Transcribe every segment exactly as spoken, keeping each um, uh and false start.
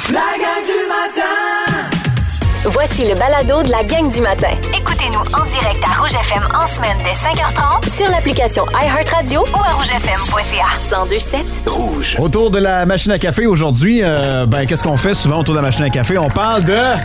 La gang du matin! Voici le balado de la gang du matin. Écoutez-nous en direct à Rouge F M en semaine dès cinq heures trente Sur l'application iHeartRadio ou à rouge f m point c a. cent deux sept Rouge. Autour de la machine à café aujourd'hui, euh, ben qu'est-ce qu'on fait souvent autour de la machine à café? On parle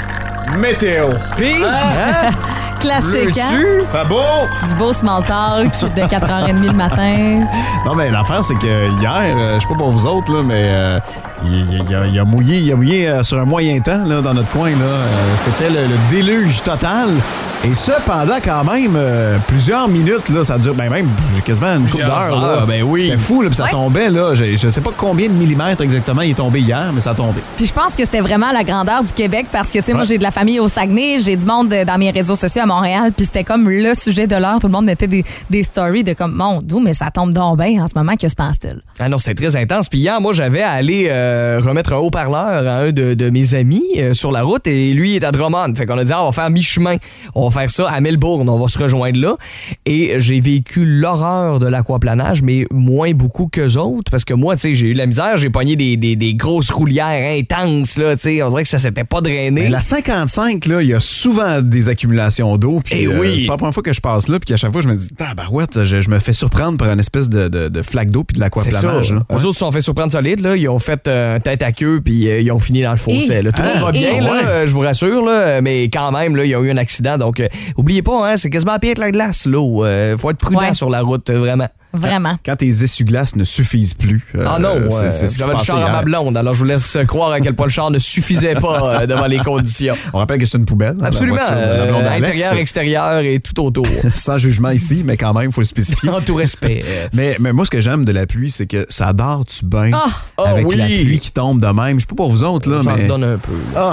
de météo. Puis, hein? Classique, hein? Fait beau! Du beau small talk de quatre heures trente le matin. Non, mais l'affaire, c'est que hier, euh, je sais pas pour vous autres, là, mais euh, il, il, a, il a mouillé, il a mouillé euh, sur un moyen temps là, dans notre coin. Là. Euh, c'était le, le déluge total. Et ça, pendant quand même euh, plusieurs minutes, là, ça dure ben même quasiment une couple d'heures. Là. Ben oui. C'était fou, là, puis ça ouais. tombait. Là, je, je sais pas combien de millimètres exactement il est tombé hier, mais ça a tombé. Puis je pense que c'était vraiment la grandeur du Québec parce que, tu sais, ouais. moi, j'ai de la famille au Saguenay, j'ai du monde dans mes réseaux sociaux à Montréal, puis c'était comme le sujet de l'heure. Tout le monde mettait des, des stories de comme, mon Dieu, mais ça tombe donc bien en ce moment, que se passe-t-il? Ah non, c'était très intense. Puis hier, moi, j'avais à aller euh, remettre un haut-parleur à un de, de mes amis euh, sur la route et lui, il est à Drummond. Fait qu'on a dit, ah, on va faire mi-chemin. On va faire ça à Melbourne. On va se rejoindre là. Et j'ai vécu l'horreur de l'aquaplanage, mais moins beaucoup qu'eux autres. Parce que moi, tu sais, j'ai eu de la misère. J'ai pogné des, des, des grosses roulières intenses, là, tu sais. On dirait que ça s'était pas drainé. Mais la cinquante-cinq, là, il y a souvent des accumulations d'eau. Puis Eh euh, oui. c'est pas la première fois que je passe là, puis qu'à chaque fois, je me dis, tabarouette, je, je me fais surprendre par une espèce de, de, de flaque d'eau puis de C'est ça. l'aquaplanage. Là. Eux Ouais. autres se sont fait surprendre solide, là. Ils ont fait euh, tête à queue, puis euh, ils ont fini dans le fossé. Et- là. Tout le monde Ah, va bien, et- là, ouais. euh, je vous rassure, là, mais quand même, là, il y a eu un accident. Donc, euh, oubliez pas, hein, c'est quasiment pire que la glace, l'eau. Euh, faut être prudent Ouais. sur la route, euh, vraiment. Vraiment. Quand tes essuie-glaces ne suffisent plus. euh, Ah non, c'est, euh, c'est ce qui se j'avais le passait char à hier. ma blonde, alors je vous laisse croire à quel point le char ne suffisait pas euh, devant les conditions. On rappelle que c'est une poubelle. la Absolument. voiture de la blonde euh, d'Alex. intérieur, extérieur et tout autour. Sans jugement ici, mais quand même, il faut le spécifier. En tout respect. Euh, Mais, mais moi, ce que j'aime de la pluie, c'est que ça dort-tu bien Ah! avec Oh oui. la pluie qui tombe de même. Je sais pas pour vous autres, là, J'en mais... donne un peu. là. Ah!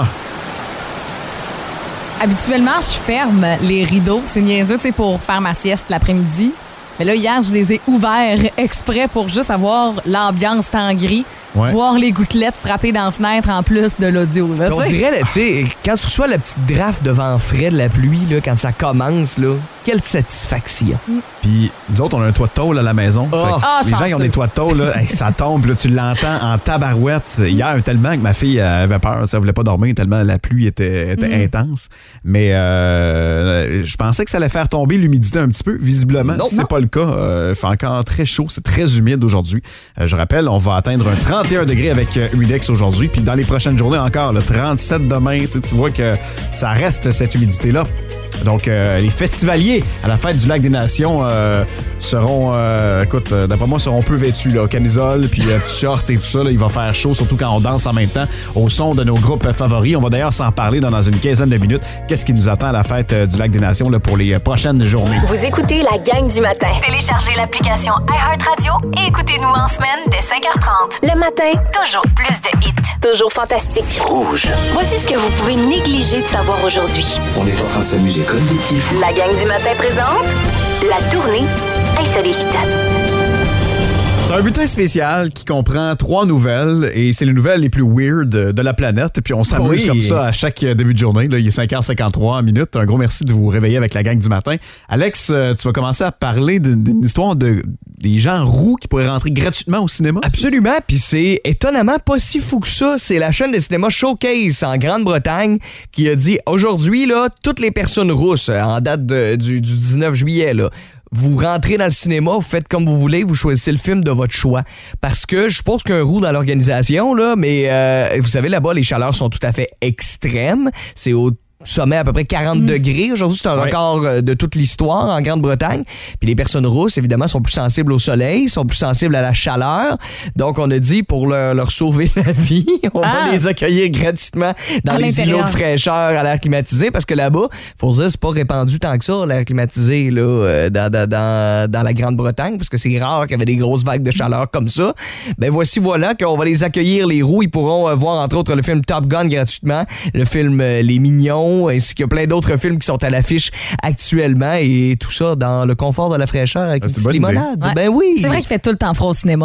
Habituellement, je ferme les rideaux. C'est niaiseux, tu sais, pour faire ma sieste l'après-midi. Mais là, hier, je les ai ouverts exprès pour juste avoir l'ambiance temps gris. Ouais. Voir les gouttelettes frapper dans la fenêtre en plus de l'audio. là, On tu sais. dirait, là, tu sais, quand tu reçois la petite draft de vent frais de la pluie, là, quand ça commence, là, quelle satisfaction. Puis, nous autres, on a un toit de tôle à la maison. Ah. Fait que Ah, les gens qui ont chanceux. des toits de tôle, là, hey, ça tombe, là, tu l'entends en tabarouette. Hier, tellement que ma fille euh, avait peur, ça voulait pas dormir tellement la pluie était, était Mm. intense. Mais euh, je pensais que ça allait faire tomber l'humidité un petit peu, visiblement. Non. C'est Non. pas le cas. Euh, il fait encore très chaud, c'est très humide aujourd'hui. Euh, je rappelle, on va atteindre un trente et un degrés avec euh, humidex aujourd'hui. Puis dans les prochaines journées encore, le trente-sept demain, tu sais, tu vois que ça reste cette humidité-là. Donc, euh, les festivaliers à la fête du Lac des Nations euh, seront, euh, écoute, euh, d'après moi, seront peu vêtus, là, camisole, puis euh, petit short et tout ça. Là, il va faire chaud, surtout quand on danse en même temps au son de nos groupes favoris. On va d'ailleurs s'en parler dans, dans une quinzaine de minutes. Qu'est-ce qui nous attend à la fête euh, du Lac des Nations là, pour les euh, prochaines journées? Vous écoutez la gang du matin. Téléchargez l'application iHeartRadio et écoutez-nous en semaine dès cinq heures trente. Le matin, Toujours plus de hits. toujours fantastique. Rouge. Voici ce que vous pouvez négliger de savoir aujourd'hui. On est en train de s'amuser comme des petits fous. La gang du matin présente la tournée insolite. C'est un bulletin spécial qui comprend trois nouvelles et c'est les nouvelles les plus weird de la planète. Puis on s'amuse Oui. comme ça à chaque début de journée. Là, il est cinq heures cinquante-trois minutes. Un gros merci de vous réveiller avec la gang du matin. Alex, euh, tu vas commencer à parler d'une d'une histoire de des gens roux qui pourraient rentrer gratuitement au cinéma. Absolument, puis c'est étonnamment pas si fou que ça. C'est la chaîne de cinéma Showcase en Grande-Bretagne qui a dit aujourd'hui, là, toutes les personnes rousses, en date de- du, du dix-neuf juillet, là, vous rentrez dans le cinéma, vous faites comme vous voulez, vous choisissez le film de votre choix. Parce que je pense qu'un roux dans l'organisation, là, mais euh, vous savez, là-bas, les chaleurs sont tout à fait extrêmes. C'est au sommet à peu près quarante degrés. Aujourd'hui, c'est un Ouais. record euh, de toute l'histoire en Grande-Bretagne. Puis les personnes rousses, évidemment, sont plus sensibles au soleil, sont plus sensibles à la chaleur. Donc, on a dit, pour leur, leur sauver la vie, on Ah. va les accueillir gratuitement dans À les l'intérieur. îlots de fraîcheur à l'air climatisé. Parce que là-bas, faut se dire, c'est pas répandu tant que ça, l'air climatisé, là, euh, dans, dans, dans, dans la Grande-Bretagne, parce que c'est rare qu'il y avait des grosses vagues de chaleur comme ça. Ben voici, voilà, qu'on va les accueillir, les roux. Ils pourront euh, voir, entre autres, le film Top Gun gratuitement, le film euh, Les Mignons, ainsi que plein d'autres films qui sont à l'affiche actuellement, et tout ça dans le confort de la fraîcheur avec Ah, une c'est petite une bonne idée. limonade. Ouais. Ben oui. C'est vrai qu'il fait tout le temps froid au cinéma.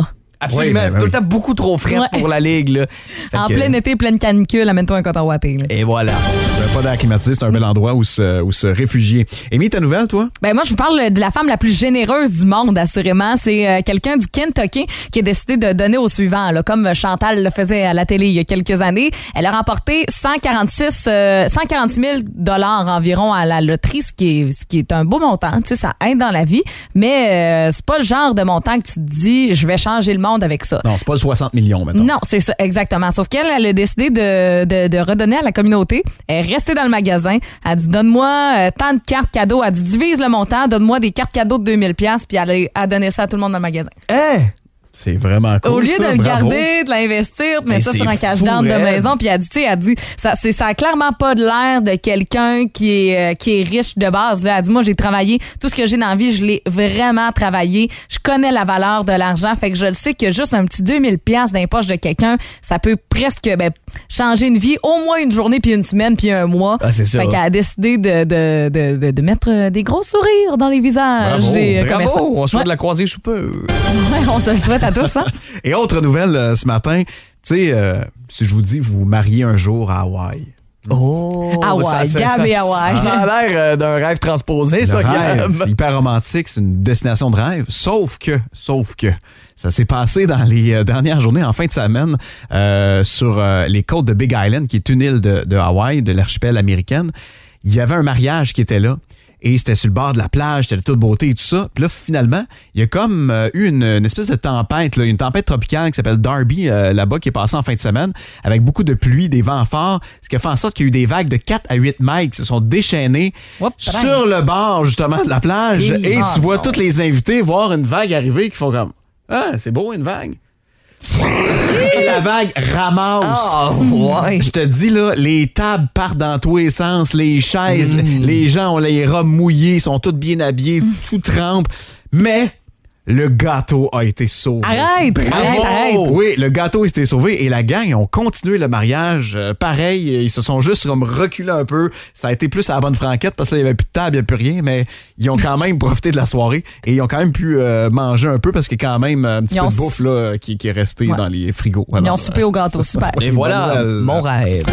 Absolument. Oui, ben, c'est tout le oui. temps beaucoup trop frais Ouais. pour la ligue. Là. Fait En que- plein été, pleine canicule, amène-toi un coton watté. là. Et voilà. Pas d'air climatisé, c'est un bel endroit où se, où se réfugier. Amy, ta nouvelle, toi? Ben moi, je vous parle de la femme la plus généreuse du monde, assurément. C'est euh, quelqu'un du Kentucky qui a décidé de donner au suivant, là, comme Chantal le faisait à la télé il y a quelques années. Elle a remporté cent quarante-six, euh, cent quarante-six mille dollars environ à la loterie, ce qui est, ce qui est un beau montant. Tu sais, ça aide dans la vie, mais euh, c'est pas le genre de montant que tu te dis, je vais changer le monde avec ça. Non, c'est pas le soixante millions, maintenant. Non, c'est ça, exactement. Sauf qu'elle, elle a décidé de, de, de redonner à la communauté. Elle est restée dans le magasin. Elle a dit, donne-moi euh, tant de cartes cadeaux. Elle a dit, divise le montant, donne-moi des cartes cadeaux de deux mille dollars, puis elle a, a donné ça à tout le monde dans le magasin. Hein? C'est vraiment cool. Au lieu ça, de le bravo. garder, de l'investir, de Mais mettre ça c'est sur un cash fou, down de raide. maison, puis elle dit, tu sais, elle dit, ça, c'est, ça a clairement pas de l'air de quelqu'un qui est, euh, qui est riche de base. Là, elle dit, moi, j'ai travaillé, tout ce que j'ai dans la vie, je l'ai vraiment travaillé. Je connais la valeur de l'argent, fait que je le sais que juste un petit deux mille dollars dans les poches de quelqu'un, ça peut presque ben, changer une vie, au moins une journée, puis une semaine, puis un mois. Ah, c'est ça. Fait qu'elle a décidé de, de, de, de, de mettre euh, des gros sourires dans les visages Bravo, des euh, commerçants. Bravo! On souhaite Ouais. de la croiser sous peu. Ouais, on se le souhaite à tous, hein? Et autre nouvelle euh, ce matin, tu sais, euh, si je vous dis vous mariez un jour à Hawaï. Oh! Hawaï, Gab et Hawaï. Ça a l'air euh, d'un rêve transposé, Le ça, rêve, Gab. hyper romantique, c'est une destination de rêve. Sauf que, sauf que, ça s'est passé dans les euh, dernières journées, en fin de semaine, euh, sur euh, les côtes de Big Island, qui est une île de, de Hawaï, de l'archipel américaine. Il y avait un mariage qui était là. Et c'était sur le bord de la plage, c'était de toute beauté et tout ça. Puis là, finalement, il y a comme euh, eu une, une espèce de tempête, là, une tempête tropicale qui s'appelle Darby, euh, là-bas, qui est passée en fin de semaine, avec beaucoup de pluie, des vents forts, ce qui a fait en sorte qu'il y a eu des vagues de quatre à huit mètres qui se sont déchaînées Oups, sur le bord, justement, de la plage. Et- Et Ah, tu vois non. tous les invités voir une vague arriver qui font comme « Ah, c'est beau, une vague! » Et la vague ramasse. Ah, ouais. Je te dis, là, les tables partent dans tous les sens, les chaises, Mm. les gens ont les robes mouillées, sont tous bien habillés, tout trempe. Mais le gâteau a été sauvé. Arrête, arrête, arrête. Oui, le gâteau a été sauvé et la gang ils ont continué le mariage. Euh, pareil, ils se sont juste comme reculés un peu. Ça a été plus à la bonne franquette parce que là, il n'y avait plus de table, il n'y avait plus rien, mais ils ont quand même profité de la soirée et ils ont quand même pu euh, manger un peu parce qu'il y a quand même un petit Ils peu ont de bouffe là, qui, qui est resté Ouais. dans les frigos. Ils Alors, ont soupé au gâteau, super. Et voilà, Voilà. mon rêve.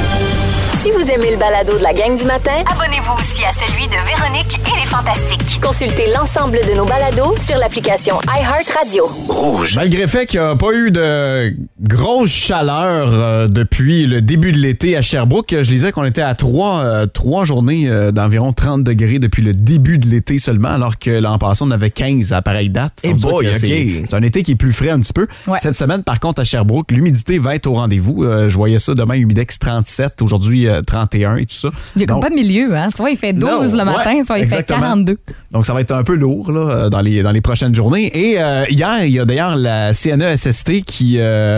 Si vous aimez le balado de la gang du matin, Abonnez-vous aussi à celui de Véronique et les Fantastiques. consultez l'ensemble de nos balados sur l'application iHeartRadio. Rouge. Malgré le fait qu'il n'y a pas eu de grosse chaleur euh, depuis le début de l'été à Sherbrooke, je lisais qu'on était à trois, euh, trois journées euh, d'environ trente degrés depuis le début de l'été seulement, alors que l'an passé, on avait quinze à pareille date. Eh On dirait boy, que c'est, ok. c'est un été qui est plus frais un petit peu. Ouais. Cette semaine, par contre, à Sherbrooke, l'humidité va être au rendez-vous. Euh, je voyais ça demain, humidex trente-sept, aujourd'hui euh, trente et un et tout ça. Il y a comme Donc, pas de milieu, hein? Soit il fait douze Non, le matin, ouais, soit il exactement. fait quarante-deux. Donc, ça va être un peu lourd là, euh, dans, les, dans les prochaines journées. Et euh, hier, il y a d'ailleurs la C N E S S T qui euh,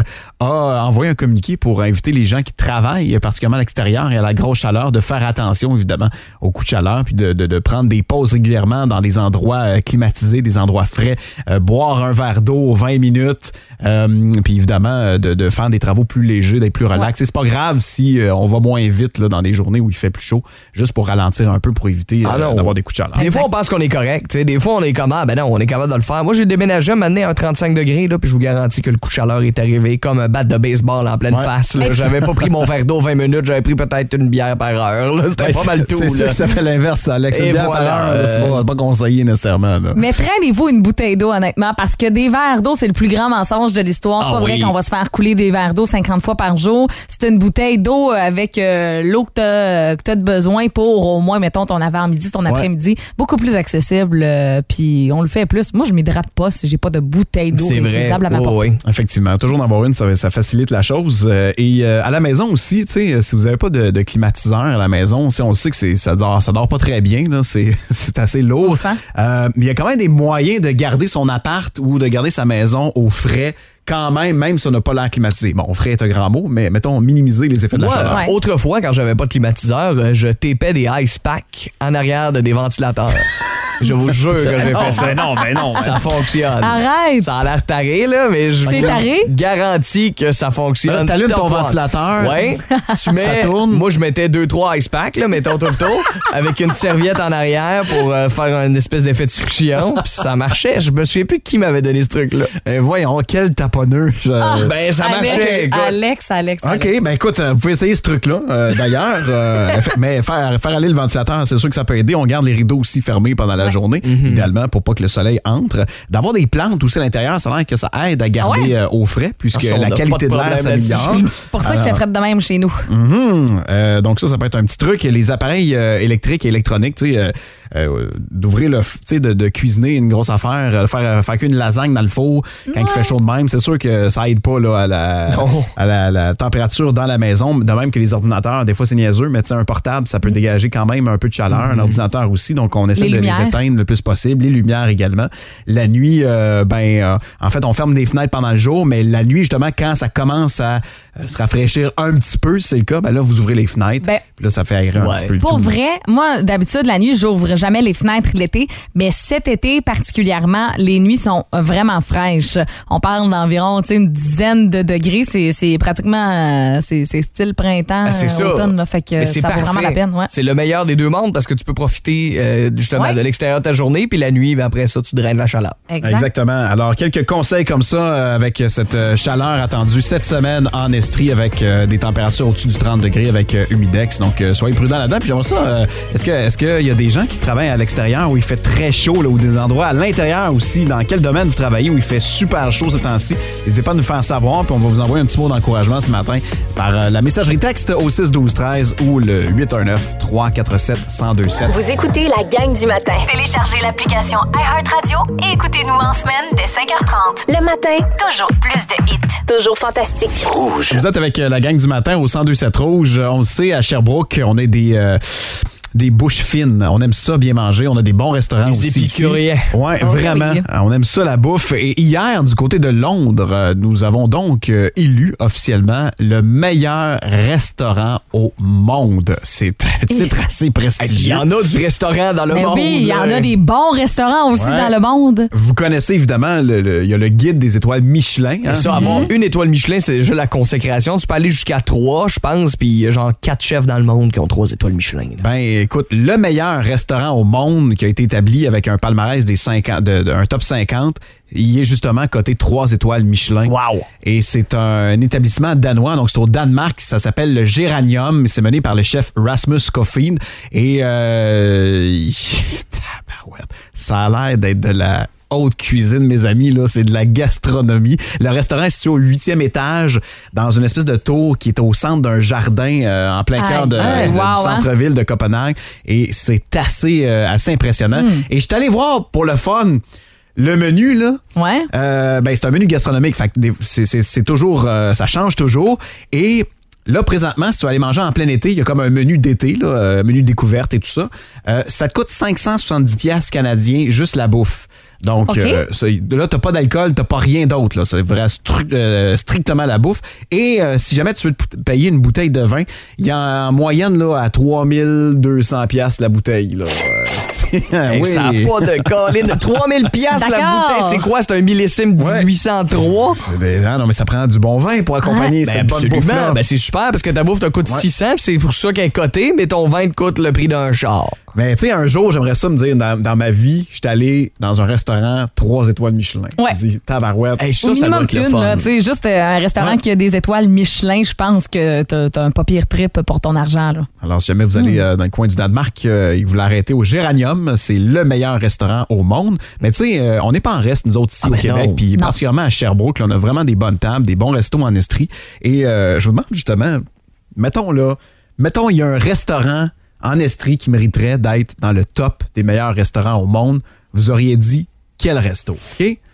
a envoyé un communiqué pour inviter les gens qui travaillent, particulièrement à l'extérieur et à la grosse chaleur, de faire attention, évidemment, au coup de chaleur, puis de, de, de prendre des pauses régulièrement dans des endroits euh, climatisés, des endroits frais, euh, boire un verre d'eau vingt minutes, euh, puis évidemment, euh, de, de faire des travaux plus légers, d'être plus relax. Et c'est pas grave si euh, on va moins vite là, dans des journées où il fait plus chaud, juste pour ralentir un peu, pour éviter Ah euh, non. d'avoir des coups de chaleur. Des fois, on pense qu'on est correct. t'sais. Des fois, on est comme, ah, ben non, on est capable de le faire. Moi, j'ai déménagé maintenant à trente-cinq degrés, là, puis je vous garantis que le coup de chaleur est arrivé comme un bat de baseball en pleine Ouais. face. là. J'avais pas pris mon verre d'eau vingt minutes, j'avais pris peut-être une bière par heure. là. C'était Ouais, pas mal tout. C'est sûr là. que ça fait l'inverse, ça, Alex. Et Une bière voilà, par heure, là, c'est euh, pas, pas conseillé nécessairement. Là. Mais prenez-vous une bouteille d'eau, honnêtement, parce que des verres d'eau, c'est le plus grand mensonge de l'histoire. C'est Ah pas vrai oui. qu'on va se faire couler des verres d'eau cinquante fois par jour. C'est une bouteille d'eau avec euh, l'eau que t'as, que t'as de besoin pour au moins, mettons, ton avant-midi, ton après-midi. Beaucoup plus accessible, euh, puis on le fait plus. Moi, je m'hydrate pas si j'ai pas de bouteille d'eau C'est vrai. réutilisable à ma Oh, portée. oui. Effectivement, toujours en avoir une, ça, ça facilite la chose. Euh, et euh, à la maison aussi, tu sais, si vous n'avez pas de, de climatiseur à la maison, tu sais, on le sait que c'est, ça dort, ça dort pas très bien, là, c'est, c'est assez lourd. Ouf, hein? Euh, mais il y a quand même des moyens de garder son appart ou de garder sa maison au frais quand même, même si on n'a pas l'air climatisé. Bon, frais est un grand mot, mais mettons minimiser les effets de la Moi, chaleur. Ouais. autrefois, quand j'avais pas de climatiseur, euh, je tapais des ice packs en arrière de des ventilateurs. Je vous jure que j'ai fait ça. Mais non, mais non. Ça fonctionne. Arrête! Ça a l'air taré, là, mais je C'est vous taré? garantis que ça fonctionne. Là, t'allumes Top ton one. ventilateur. Ouais. Tu mets, Ça tourne. Moi, je mettais deux, trois ice packs, là, mettons tout le tour, avec une serviette en arrière pour euh, faire une espèce d'effet de succion. Puis ça marchait. Je me souviens plus qui m'avait donné ce truc-là. Eh, voyons, quel taponneux. Je- Ben, ça marchait. écoute. Alex, Alex, OK, Alex. ben écoute, euh, vous pouvez essayer ce truc-là, euh, d'ailleurs. euh, fa- mais faire, faire aller le ventilateur, c'est sûr que ça peut aider. On garde les rideaux aussi fermés pendant la journée, idéalement, pour pas que le soleil entre. D'avoir des plantes aussi à l'intérieur, ça a l'air que ça aide à garder Ah ouais? euh, au frais, puisque Ah, ça, on la a pas qualité de de l'air problème s'améliore. là-dessus. Pour ça qu'il fait frais de même chez nous. Mhm. Euh, donc ça, ça peut être un petit truc. Les appareils euh, électriques et électroniques, tu sais, euh, euh, d'ouvrir le, f- tu sais, de, de cuisiner une grosse affaire, euh, faire faire qu'une lasagne dans le four quand il fait chaud de même, c'est sûr que ça aide pas là à la, Non. à la, la température dans la maison. De même que les ordinateurs, des fois c'est niaiseux, mais tu sais, un portable, ça peut dégager quand même un peu de chaleur, un ordinateur aussi, donc on essaie Les de lumières. les éteindre le plus possible, les lumières également. La nuit, euh, ben, euh, en fait, on ferme des fenêtres pendant le jour, mais la nuit justement, quand ça commence à euh, se rafraîchir un petit peu, si c'est le cas, ben là vous ouvrez les fenêtres, Ben, puis là ça fait aérer un ouais. petit peu le Pour tout. vrai, moi, d'habitude, la nuit, j'ouvre jamais les fenêtres l'été, mais cet été particulièrement, les nuits sont vraiment fraîches. On parle d'environ, tu sais, une dizaine de degrés. C'est, c'est pratiquement, euh, c'est, c'est style printemps, Ah, c'est ça. automne, là, fait que Mais c'est ça parfait. vaut vraiment la peine. Ouais. C'est le meilleur des deux mondes parce que tu peux profiter euh, justement Ouais. de l'extérieur de ta journée, puis la nuit, ben après ça, tu draines la chaleur. Exact. Exactement. Alors, quelques conseils comme ça euh, avec cette euh, chaleur attendue cette semaine en Estrie avec euh, des températures au-dessus du trente degrés avec euh, Humidex. Donc, euh, soyez prudents là-dedans. Puis j'aimerais ça, euh, est-ce que est-ce qu'il y a des gens qui travaillent à l'extérieur où il fait très chaud là, ou des endroits à l'intérieur aussi? Dans quel domaine vous travaillez où il fait super chaud ces temps-ci? N'hésitez pas à nous faire savoir, puis on va vous envoyer un petit mot d'encouragement ce matin par euh, la messagerie texte au six douze treize ou le huit un neuf, trois quatre sept, un zéro deux sept. Vous écoutez la gang du matin. Téléchargez l'application iHeartRadio et écoutez-nous en semaine dès cinq heures trente. Le matin, toujours plus de hits. Toujours fantastique. Vous êtes avec euh, la gang du matin au cent deux sept Rouge. On le sait, à Sherbrooke, on est des... euh, des bouches fines. On aime ça bien manger. On a des bons restaurants Les aussi. épicuriens. Ici. Ouais, Oh, vraiment. oui. On aime ça, la bouffe. Et hier, du côté de Londres, euh, nous avons donc euh, élu officiellement le meilleur restaurant au monde. C'est c'est assez Il y prestigieux. en a du restaurant dans le Ben monde. oui, il y en là. a des bons restaurants aussi Ouais. dans le monde. Vous connaissez évidemment, le- le- il y a le guide des étoiles Michelin. hein? Ça, avoir une étoile Michelin, c'est déjà la consécration. Tu peux aller jusqu'à trois, je pense, puis il y a genre quatre chefs dans le monde qui ont trois étoiles Michelin. là. Ben, écoute, le meilleur restaurant au monde qui a été établi avec un palmarès des cinquante, de, de- un top cinquante, il est justement coté trois étoiles Michelin. Wow. Et c'est un établissement danois, donc c'est au Danemark, ça s'appelle le Géranium, c'est mené par le chef Rasmus Kofind. Et euh, tabarouette, ça a l'air d'être de la haute cuisine, mes amis, là, c'est de la gastronomie. Le restaurant est situé au huitième étage, dans une espèce de tour qui est au centre d'un jardin euh, en plein Aïe. cœur de, Aïe, de- wow, du hein? centre-ville de Copenhague. Et c'est assez, euh, assez impressionnant. Et je suis allé voir pour le fun le menu, là. Ouais. Euh, ben, c'est un menu gastronomique. Fait que des- c'est, c'est- c'est toujours, euh, ça change toujours. Et là, présentement, si tu vas aller manger en plein été, il y a comme un menu d'été, là, euh, menu découverte et tout ça. Euh, ça te coûte cinq cent soixante-dix piastres canadiens, juste la bouffe. Donc, OK. euh, ça, là, t'as pas d'alcool, t'as pas rien d'autre. Là. C'est vraiment stru- euh, strictement la bouffe. Et euh, si jamais tu veux te payer une bouteille de vin, il y a en moyenne là, à trois mille deux cents piastres la bouteille. Là. Euh, c'est, Hey, oui. Ça n'a pas de colline de trois mille piastres la D'accord. bouteille. C'est quoi? C'est un millésime Ouais. dix-huit cent trois? C'est des- ah non, mais ça prend du bon vin pour accompagner Ben cette bonne bouffe-là. absolument. Ben c'est super parce que ta bouffe te coûte Ouais. six cents, puis c'est pour ça qu'elle est cotée, mais ton vin te coûte le prix d'un char. Mais tu sais, un jour, j'aimerais ça me dire, dans, dans ma vie, j'étais allé dans un restaurant trois étoiles Michelin. Ouais. Je dis, tabarouette. Hey, ça, Au ça doit minimum être le une, fun. là, tu sais, juste euh, un restaurant Ouais. qui a des étoiles Michelin, je pense que t'as, t'as un pas pire trip pour ton argent. Là. Alors, si jamais vous allez euh, dans le coin du Danemark, euh, vous l'arrêtez au Géranium. C'est le meilleur restaurant au monde. Mais tu sais, euh, on n'est pas en reste, nous autres, ici Ah, au ben Québec, non. puis Non. particulièrement à Sherbrooke. Là, on a vraiment des bonnes tables, des bons restos en Estrie. Et euh, je vous demande justement, mettons là, mettons, il y a un restaurant en Estrie qui mériterait d'être dans le top des meilleurs restaurants au monde. Vous auriez dit quel resto, OK?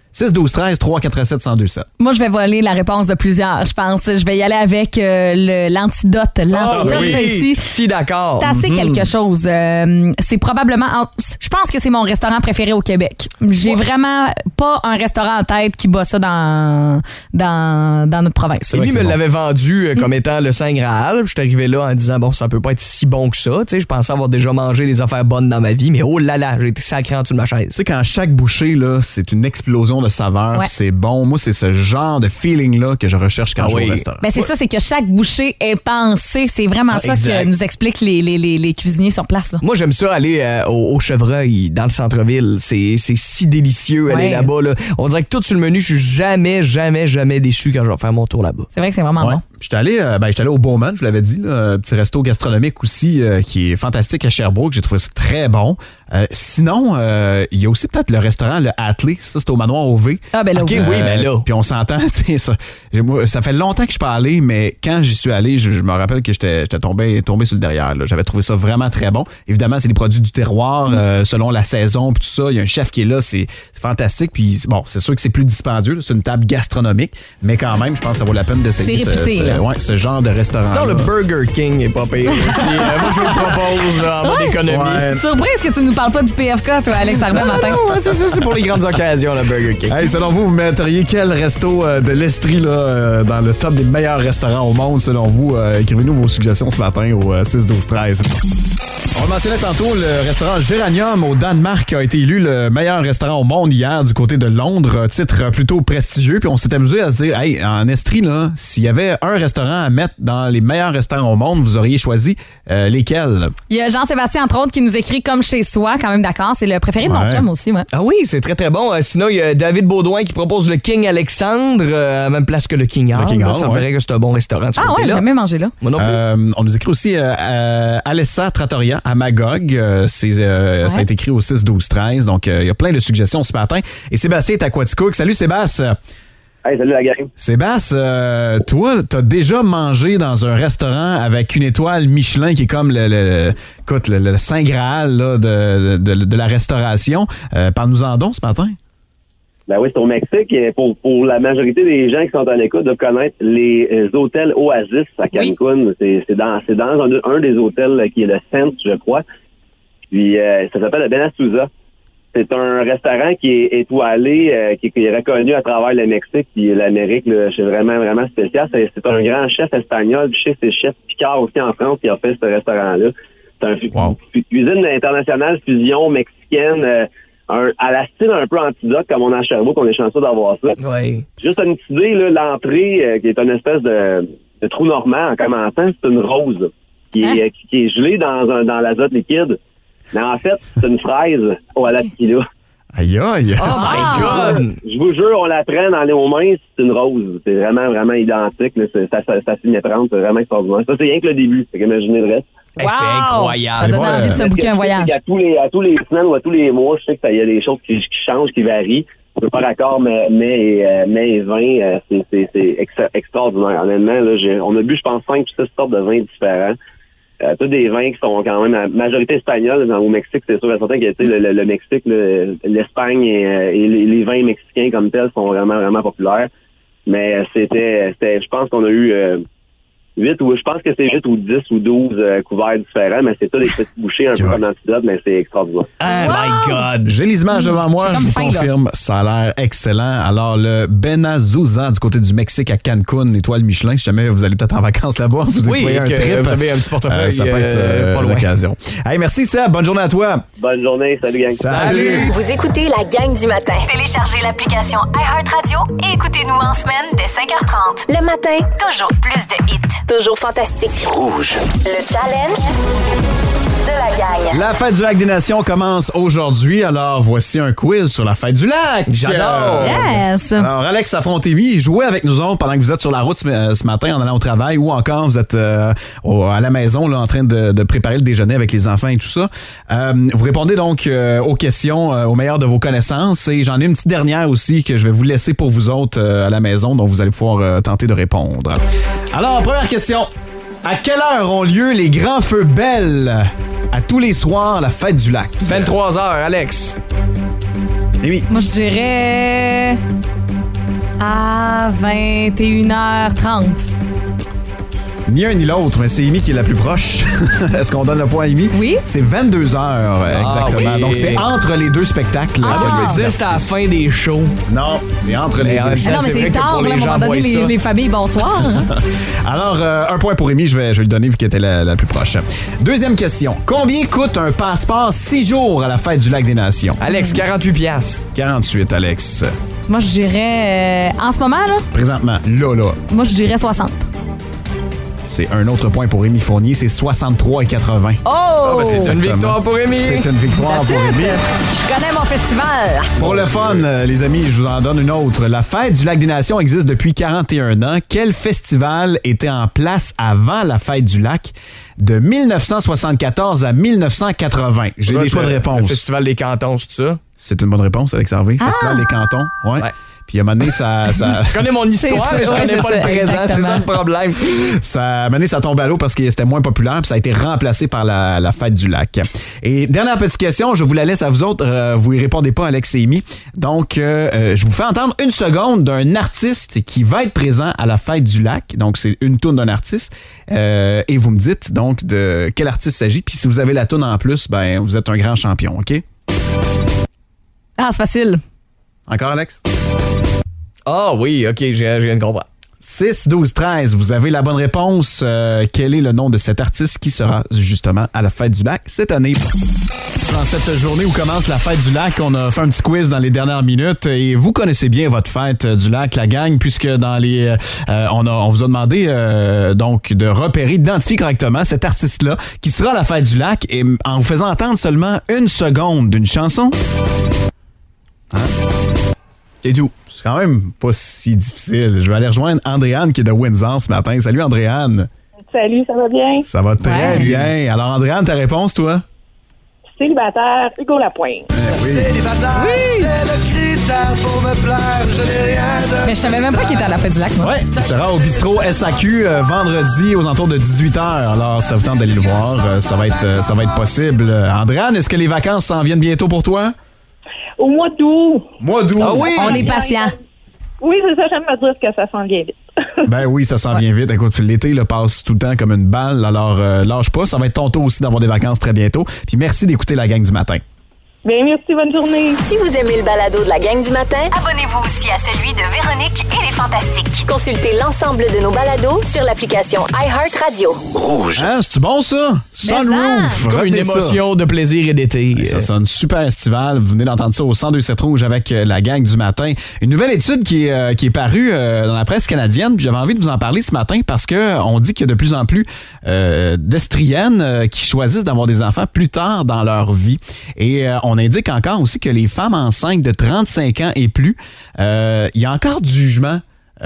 six douze treize, trois quatre sept, un zéro deux sept. Moi, je vais voler la réponse de plusieurs, je pense. Je vais y aller avec euh, le, l'antidote. L'antidote oh, oui. ici. Si d'accord. C'est assez Mm-hmm. quelque chose. Euh, c'est probablement... Je pense que c'est mon restaurant préféré au Québec. J'ai ouais. vraiment pas un restaurant en tête qui bat ça dans, dans, dans notre province. Lui me bon. l'avait vendu comme étant le Saint Graal. Je suis arrivé là en disant, bon, ça peut pas être si bon que ça. Tu sais, je pensais avoir déjà mangé des affaires bonnes dans ma vie, mais oh là là, j'ai été sacré en dessous de ma chaise. Tu sais, quand chaque bouchée, là, c'est une explosion de saveurs, ouais. c'est bon. Moi, c'est ce genre de feeling-là que je recherche quand ah je vais oui. au restaurant. Ben c'est ouais. ça, c'est que chaque bouchée est pensée. C'est vraiment ah, ça exact. que nous expliquent les, les, les, les cuisiniers sur place. Là. Moi, j'aime ça aller euh, au, au Chevreuil, dans le centre-ville. C'est, c'est si délicieux ouais. aller là-bas. Là. On dirait que tout sur le menu, je suis jamais, jamais, jamais déçu quand je vais faire mon tour là-bas. C'est vrai que c'est vraiment ouais. bon. J'étais allé, euh, ben, j'étais allé au Bowman, je l'avais dit, là, un petit resto gastronomique aussi euh, qui est fantastique à Sherbrooke. J'ai trouvé ça très bon. Euh, sinon, il euh, y a aussi peut-être le restaurant Le Atelier. Ça, c'est au Manoir O V. Ah, ben là, OK, oui, oui, ben là. Puis on s'entend, tu sais, ça, ça fait longtemps que je suis pas allé, mais quand j'y suis allé, je, je me rappelle que j'étais, j'étais tombé, tombé sur le derrière. Là. J'avais trouvé ça vraiment très bon. Évidemment, c'est des produits du terroir, euh, selon la saison, puis tout ça. Il y a un chef qui est là, c'est, c'est fantastique. Puis bon, c'est sûr que c'est plus dispendieux, là, c'est une table gastronomique, mais quand même, je pense que ça vaut la peine d'essayer c'est réputé, ce, ce, ouais, ce genre de restaurant. Sinon, le Burger King est pas payé aussi. euh, moi, je vous le propose là, en mode économie. Ouais. Surprise que tu nous parles pas du P F K, toi, Alex Arbet, matin. Non, c'est ça, c'est pour les grandes occasions, le Burger King. Hey, selon vous, vous metteriez quel resto euh, de l'Estrie là, euh, dans le top des meilleurs restaurants au monde, selon vous? Euh, écrivez-nous vos suggestions ce matin au euh, six douze treize. On le mentionnait tantôt, le restaurant Géranium au Danemark a été élu le meilleur restaurant au monde hier du côté de Londres, titre plutôt prestigieux. Puis on s'est amusé à se dire, hey, en Estrie, là, s'il y avait un restaurant à mettre dans les meilleurs restaurants au monde, vous auriez choisi euh, lesquels? Il y a Jean-Sébastien, entre autres, qui nous écrit comme chez soi, quand même d'accord. C'est le préféré de ouais. mon chum aussi. Ouais. Ah oui, c'est très, très bon. Euh, sinon, il y a David Baudouin qui propose le King Alexandre, euh, à la même place que le King Hall. Le King Hall, ça me paraît que c'est un bon restaurant. Ah ouais, j'ai jamais mangé là. Moi non plus. Euh, on nous écrit aussi euh, euh, Alessa Trattoria à Magog. Euh, c'est, euh, ouais. Ça a été écrit au six douze treize. Donc, il euh, y a plein de suggestions ce matin. Et Sébastien est à Quaticook. Salut Sébastien. Hey, salut la gang. Sébastien, euh, toi, t'as déjà mangé dans un restaurant avec une étoile Michelin qui est comme le, le, écoute, le, le Saint Graal là, de, de, de la restauration. Euh, parle-nous-en donc ce matin. Ben oui, c'est au Mexique. Et pour, pour la majorité des gens qui sont à l'écoute doivent connaître les hôtels Oasis à Cancun. Oui. C'est, c'est dans, c'est dans un, un des hôtels qui est le Centre, je crois. Puis euh, ça s'appelle le Benasuza. C'est un restaurant qui est étoilé, euh, qui, qui est reconnu à travers le Mexique et l'Amérique. Là, c'est vraiment, vraiment spécial. C'est, c'est un grand chef espagnol. Puis c'est chef Picard aussi en France qui a fait ce restaurant-là. C'est un wow. cuisine internationale, fusion mexicaine, euh, un, à la style un peu antidote, comme on a à Sherbrooke, on est chanceux d'avoir ça. Oui. Juste une petite idée, là, l'entrée, euh, qui est une espèce de, de trou normand en commençant, c'est une rose qui est, hein? qui, qui est gelée dans, un, dans l'azote liquide. Mais en fait, c'est une fraise au à la tequila. Aïe, aïe! Oh my God! Je vous jure, on la prend dans les mains, c'est une rose. C'est vraiment, vraiment identique. Là. C'est, ça, ça, ça signe trente, c'est vraiment extraordinaire. Ça, c'est rien que le début. Fait qu'imaginez le reste. Hey, wow! C'est incroyable. Ça donne envie de se booker un voyage. À tous, les, à tous les semaines ou à tous les mois, je sais qu'il y a des choses qui, qui changent, qui varient. On peut pas d'accord, mais mai et, euh, mai et vin, euh, c'est, c'est, c'est extra, extraordinaire. Honnêtement, là, j'ai, on a bu, je pense, cinq ou six sortes de vins différents. Euh, tous des vins qui sont quand même à majorité espagnole. Dans, au Mexique, c'est sûr, certain que le, le, le Mexique, le, l'Espagne et, et les, les vins mexicains comme tels sont vraiment, vraiment populaires. Mais c'était, c'était je pense qu'on a eu euh, huit ou je pense que c'est huit ou dix ou douze euh, couverts différents, mais c'est tout des petites bouchées un peu comme l'antidote, mais c'est extraordinaire. Oh my God! J'ai les images devant moi, je vous fin, confirme, là. Ça a l'air excellent. Alors, le Benasuza du côté du Mexique à Cancun, étoile Michelin, si jamais vous allez peut-être en vacances là-bas, vous oui, avez un trip. Vous avez un petit portefeuille. Euh, ça peut être euh, pas l'occasion. Hey, merci Seb, bonne journée à toi. Bonne journée, salut gang. Salut! Vous écoutez la gang du matin. Téléchargez l'application iHeartRadio et écoutez-nous en semaine dès cinq heures trente. Le matin, toujours plus de hits. Toujours fantastique. Rouge. Le challenge de la gang. La fête du lac des Nations commence aujourd'hui. Alors, voici un quiz sur la fête du lac. J'adore! Yes! Alors, Alex Affrontémy, jouez avec nous autres pendant que vous êtes sur la route ce, ce matin en allant au travail ou encore vous êtes euh, au, à la maison là, en train de, de préparer le déjeuner avec les enfants et tout ça. Euh, vous répondez donc euh, aux questions euh, au meilleur de vos connaissances et j'en ai une petite dernière aussi que je vais vous laisser pour vous autres euh, à la maison, donc vous allez pouvoir euh, tenter de répondre. Alors, première question. À quelle heure ont lieu les grands feux belles à tous les soirs, la fête du lac? vingt-trois heures, Alex. Amy. Moi, je dirais à vingt et une heures trente. Ni un ni l'autre, mais c'est Amy qui est la plus proche. Est-ce qu'on donne le point à Amy? Oui. C'est vingt-deux heures, ah, exactement. Oui. Donc, c'est entre les deux spectacles. Ah, Moi, je me disais, c'était à la fin des shows. Non, c'est entre les Mais en deux. même Ah non, mais c'est vrai c'est que tard, pour là, à les un moment gens donné, voient les, ça. les familles, bonsoir. Alors, euh, un point pour Amy, je vais, je vais lui donner vu qu'elle était la, la plus proche. Deuxième question. Combien coûte un passeport six jours à la fête du Lac des Nations? Alex, quarante-huit piastres. quarante-huit, Alex. Moi, je dirais... euh, en ce moment, là, Présentement, là, là. moi, je dirais soixante. C'est un autre point pour Rémi Fournier, c'est soixante-trois et quatre-vingts. Oh! Ah, ben, c'est une Exactement. victoire pour Rémi. C'est une victoire pour Rémi. Je connais mon festival. Pour le fun, euh, les amis, je vous en donne une autre. La fête du Lac des Nations existe depuis quarante et un ans. Quel festival était en place avant la fête du lac de mille neuf cent soixante-quatorze à mille neuf cent quatre-vingts? J'ai des choix de Le réponse. Festival des cantons, c'est ça? C'est une bonne réponse, Alex Harvey. Festival des cantons. Ouais. Ouais. Puis à un moment donné, ça... ça... Je connais mon histoire, C'est mais je ça, connais ouais, pas c'est le ça, présent. C'est exactement. ça le problème. Ça, à un moment donné, ça tombe à l'eau parce que c'était moins populaire, puis ça a été remplacé par la, la fête du lac. Et dernière petite question, je vous la laisse à vous autres. Euh, vous y répondez pas, Alex et Amy. Donc, euh, euh, je vous fais entendre une seconde d'un artiste qui va être présent à la fête du lac. Donc, c'est une toune d'un artiste. Euh, et vous me dites donc de quel artiste il s'agit. Puis si vous avez la toune en plus, ben vous êtes un grand champion, OK? Ah, c'est facile. Encore, Alex? Ah oui, OK, j'ai- je viens de comprendre. six, douze, treize, vous avez la bonne réponse. Euh, quel est le nom de cet artiste qui sera justement à la fête du lac cette année? Dans cette journée où commence la fête du lac, on a fait un petit quiz dans les dernières minutes et vous connaissez bien votre fête du lac, la gang, puisque dans les, euh, on, a, on vous a demandé euh, donc de repérer, d'identifier correctement cet artiste-là qui sera à la fête du lac et en vous faisant entendre seulement une seconde d'une chanson. Hein? C'est tout. C'est quand même pas si difficile. Je vais aller rejoindre Andréane qui est de Windsor ce matin. Salut Andréane. Salut, ça va bien? Ça va très Ouais. bien. Alors Andréane, ta réponse, toi? Célibataire, Hugo Lapointe. Célibataire, c'est le critère pour me plaire. Je n'ai rien de... Mais je savais même pas qu'il était à la fête du lac, moi. Ouais. Il sera au bistrot S A Q euh, vendredi aux alentours de dix-huit heures. Alors, ça vous tente d'aller le voir. Euh, ça va être, euh, ça va être possible. Euh, Andréane, est-ce que les vacances s'en viennent bientôt pour toi? Au mois d'août. Mois d'août. Ah oui? On est patient. Oui, c'est ça, j'aime me dire que ça s'en vient vite. Ben oui, ça s'en vient vite. Écoute, l'été le passe tout le temps comme une balle. Alors, euh, lâche pas. Ça va être ton tour aussi d'avoir des vacances très bientôt. Puis merci d'écouter la gang du matin. Bien, merci, bonne journée. Si vous aimez le balado de la gang du matin, abonnez-vous aussi à celui de Véronique et les Fantastiques. Consultez l'ensemble de nos balados sur l'application iHeartRadio. Rouge. Hein, c'est-tu bon, ça? Sunroof. Comme une Retenez ça. émotion de plaisir et d'été. Et ça sonne super estival. Vous venez d'entendre ça au cent deux sept Rouge avec euh, la gang du matin. Une nouvelle étude qui est, euh, qui est parue euh, dans la presse canadienne. Puis j'avais envie de vous en parler ce matin parce que on dit qu'il y a de plus en plus euh, d'estriennes euh, qui choisissent d'avoir des enfants plus tard dans leur vie. Et euh, on indique encore aussi que les femmes enceintes de trente-cinq ans et plus, euh, il y a encore du jugement.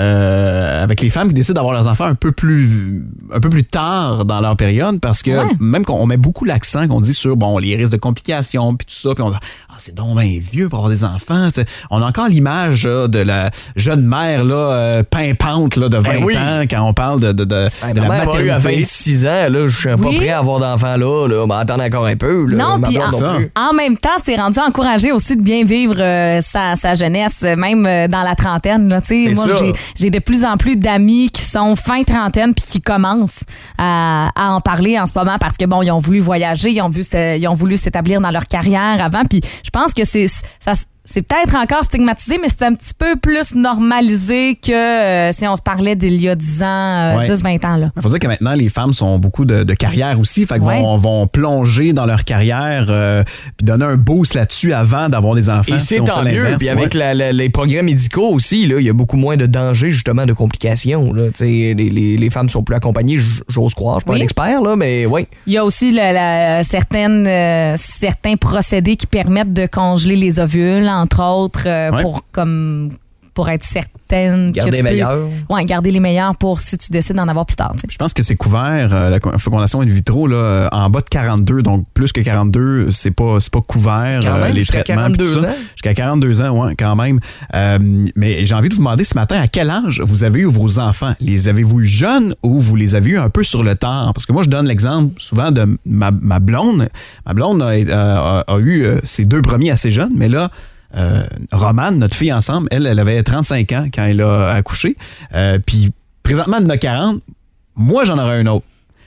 Euh, avec les femmes qui décident d'avoir leurs enfants un peu plus un peu plus tard dans leur période parce que Ouais. même qu'on on met beaucoup l'accent qu'on dit sur bon les risques de complications puis tout ça puis on dit ah c'est donc bien vieux pour avoir des enfants. T'sais, on a encore l'image là, de la jeune mère là euh, pimpante là de vingt Ben oui. ans quand on parle de de, de, Ben, de ma la mère a eu à maternité. vingt-six ans, là, je suis pas Oui. prêt à avoir d'enfants là, là. Mais attendre encore un peu, là. Non, Ma puis blonde en, ça. plus. en même temps, c'est rendu encouragé aussi de bien vivre euh, sa, sa jeunesse, euh, même euh, dans la trentaine. Là, tu sais. C'est moi, ça. j'ai, j'ai de plus en plus d'amis qui sont fin trentaine puis qui commencent à, à en parler en ce moment parce que bon, ils ont voulu voyager, ils ont, vu, s'é- ils ont voulu s'établir dans leur carrière avant. Puis je pense que c'est ça. C'est peut-être encore stigmatisé, mais c'est un petit peu plus normalisé que euh, si on se parlait d'il y a dix ans, euh, Ouais. dix, vingt ans. Là. Il faut dire que maintenant, les femmes sont beaucoup de, de carrière aussi. Fait qu'ils Ouais. vont, vont plonger dans leur carrière euh, puis donner un boost là-dessus avant d'avoir des enfants. Et si c'est on tant fait mieux. l'inverse, Puis avec ouais. la- la- les progrès médicaux aussi, là, il y a beaucoup moins de dangers, justement, de complications. Là. Tu sais, Les, les, les femmes sont plus accompagnées, j- j'ose croire. Je suis pas Oui. un expert, là, mais oui. Il y a aussi le- la- certaines, euh, certains procédés qui permettent de congeler les ovules, entre autres, euh, Ouais. pour comme pour être certaine Garder que tu les peux- meilleurs. Ouais, garder les meilleurs pour si tu décides d'en avoir plus tard. tu sais. Je pense que c'est couvert, euh, la fécondation in vitro, là, euh, en bas de quarante-deux. Donc, plus que quarante-deux, c'est pas, c'est pas couvert. Quand même, les jusqu'à traitements. puis quarante-deux tout ça. ans? Jusqu'à quarante-deux ans, oui, quand même. Euh, mais j'ai envie de vous demander ce matin, à quel âge vous avez eu vos enfants? Les avez-vous eu jeunes ou vous les avez eu un peu sur le tard? Parce que moi, je donne l'exemple souvent de ma, ma blonde. Ma blonde a, a- a- a eu euh, ses deux premiers assez jeunes, mais là, euh, Romane, notre fille ensemble, elle, elle avait trente-cinq ans quand elle a accouché. Euh, Puis présentement, elle en a quarante. Moi, j'en aurais un autre.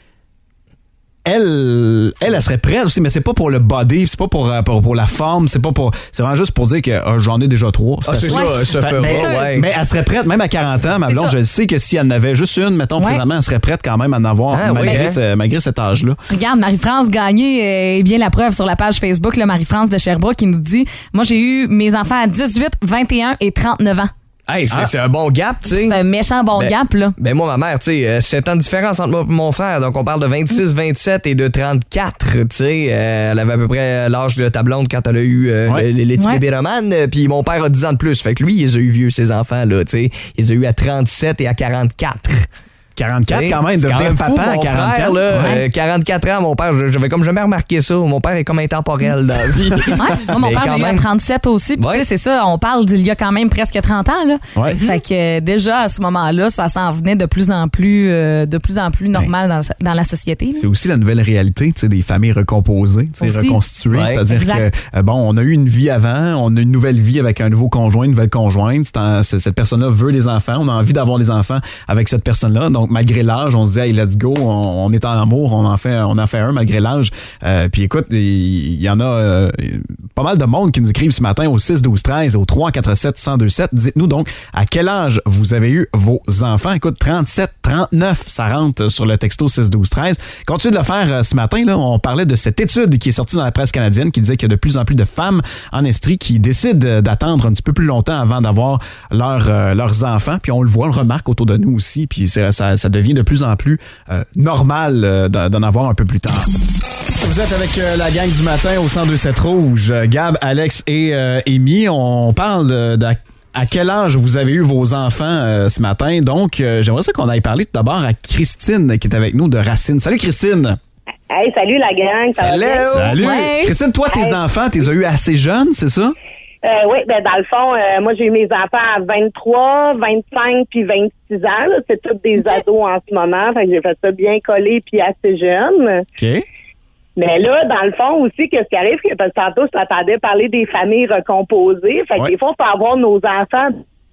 Elle, elle, elle serait prête aussi, mais c'est pas pour le body, c'est pas pour, pour, pour la forme, c'est pas pour. C'est vraiment juste pour dire que oh, j'en ai déjà trois. Ah, c'est ça, Ouais. ça Fait- fera, mais, ouais. mais elle serait prête, même à quarante ans, ma C'est blonde, ça. je sais que si elle en avait juste une, mettons, Ouais. présentement, elle serait prête quand même à en avoir, Ah, malgré, oui, hein? ce- malgré cet âge-là. Regarde, Marie-France Gagné est bien la preuve sur la page Facebook, là, Marie-France de Sherbrooke, qui nous dit « Moi, j'ai eu mes enfants à dix-huit, vingt et un et trente-neuf ans. Hey, c'est Ah. c'est un bon gap, tu sais. C'est un méchant bon Ben, gap, là. Ben moi, ma mère, tu sais, euh, sept ans de différence entre moi et mon frère. Donc, on parle de vingt-six, vingt-sept et de trente-quatre, tu sais. Euh, elle avait à peu près l'âge de ta blonde quand elle a eu euh, Ouais. le- les petits Ouais. bébés romanes. Euh, Puis mon père a dix ans de plus. Fait que lui, il les a eu vieux, ses enfants, là, tu sais. Il les a eu à trente-sept et à quarante-quatre. quarante-quatre T'sais, quand même, c'est quand devenir même fou, papa à mon quarante-quatre. frère, là, Ouais. euh, quarante-quatre ans, mon père, j'avais comme jamais remarqué ça. Mon père est comme intemporel dans la vie. Ouais. Moi, mon Mais père quand l'a eu à même. trente-sept aussi. Puis, Ouais. tu sais, c'est ça, on parle d'il y a quand même presque trente ans, là. Ouais. Fait que euh, déjà, à ce moment-là, ça s'en venait de plus en plus, euh, de plus en plus normal dans, dans la société. là. C'est aussi la nouvelle réalité, tu sais, des familles recomposées, tu sais, Aussi. reconstituées. Ouais. C'est-à-dire Exact. que, euh, bon, on a eu une vie avant, on a une nouvelle vie avec un nouveau conjoint, une nouvelle conjointe. C'est en- c'est- cette personne-là veut des enfants, on a envie d'avoir des enfants avec cette personne-là. Donc, malgré l'âge, on se dit, hey, let's go, on, on est en amour, on en fait, on en fait un malgré l'âge. Euh, puis écoute, il il y, en a euh, pas mal de monde qui nous écrivent ce matin au six douze treize, au trois quatre sept un zéro deux sept. Dites-nous donc à quel âge vous avez eu vos enfants. Écoute, trente-sept, trente-neuf, ça rentre sur le texto six douze treize. Continuez de le faire euh, ce matin. Là, on parlait de cette étude qui est sortie dans la presse canadienne qui disait qu'il y a de plus en plus de femmes en Estrie qui décident euh, d'attendre un petit peu plus longtemps avant d'avoir leur, euh, leurs enfants. Puis on le voit, on le remarque autour de nous aussi. Puis c'est- ça, ça devient de plus en plus euh, normal euh, d'en d'en avoir un peu plus tard. Vous êtes avec euh, la gang du matin au cent deux sept Rouge. Euh, Gab, Alex et euh, Amy. On parle euh, d'à à quel âge vous avez eu vos enfants euh, ce matin. Donc, euh, j'aimerais ça qu'on aille parler tout d'abord à Christine qui est avec nous de Racine. Salut Christine. Hey, salut la gang, ça va bien? Salut. Ouais. Christine, toi, tes Hey. enfants, t'es as eu assez jeunes, c'est ça? Euh, oui, ben dans le fond, euh, moi j'ai eu mes enfants à vingt-trois, vingt-cinq puis vingt-six ans. là. C'est tous des ados en ce moment. Fait que j'ai fait ça bien collé puis assez jeune. OK. Mais là, dans le fond aussi, qu'est-ce qui arrive, c'est parce que tantôt, je t'entendais parler des familles recomposées. Fait que Ouais. des fois, on peut avoir nos enfants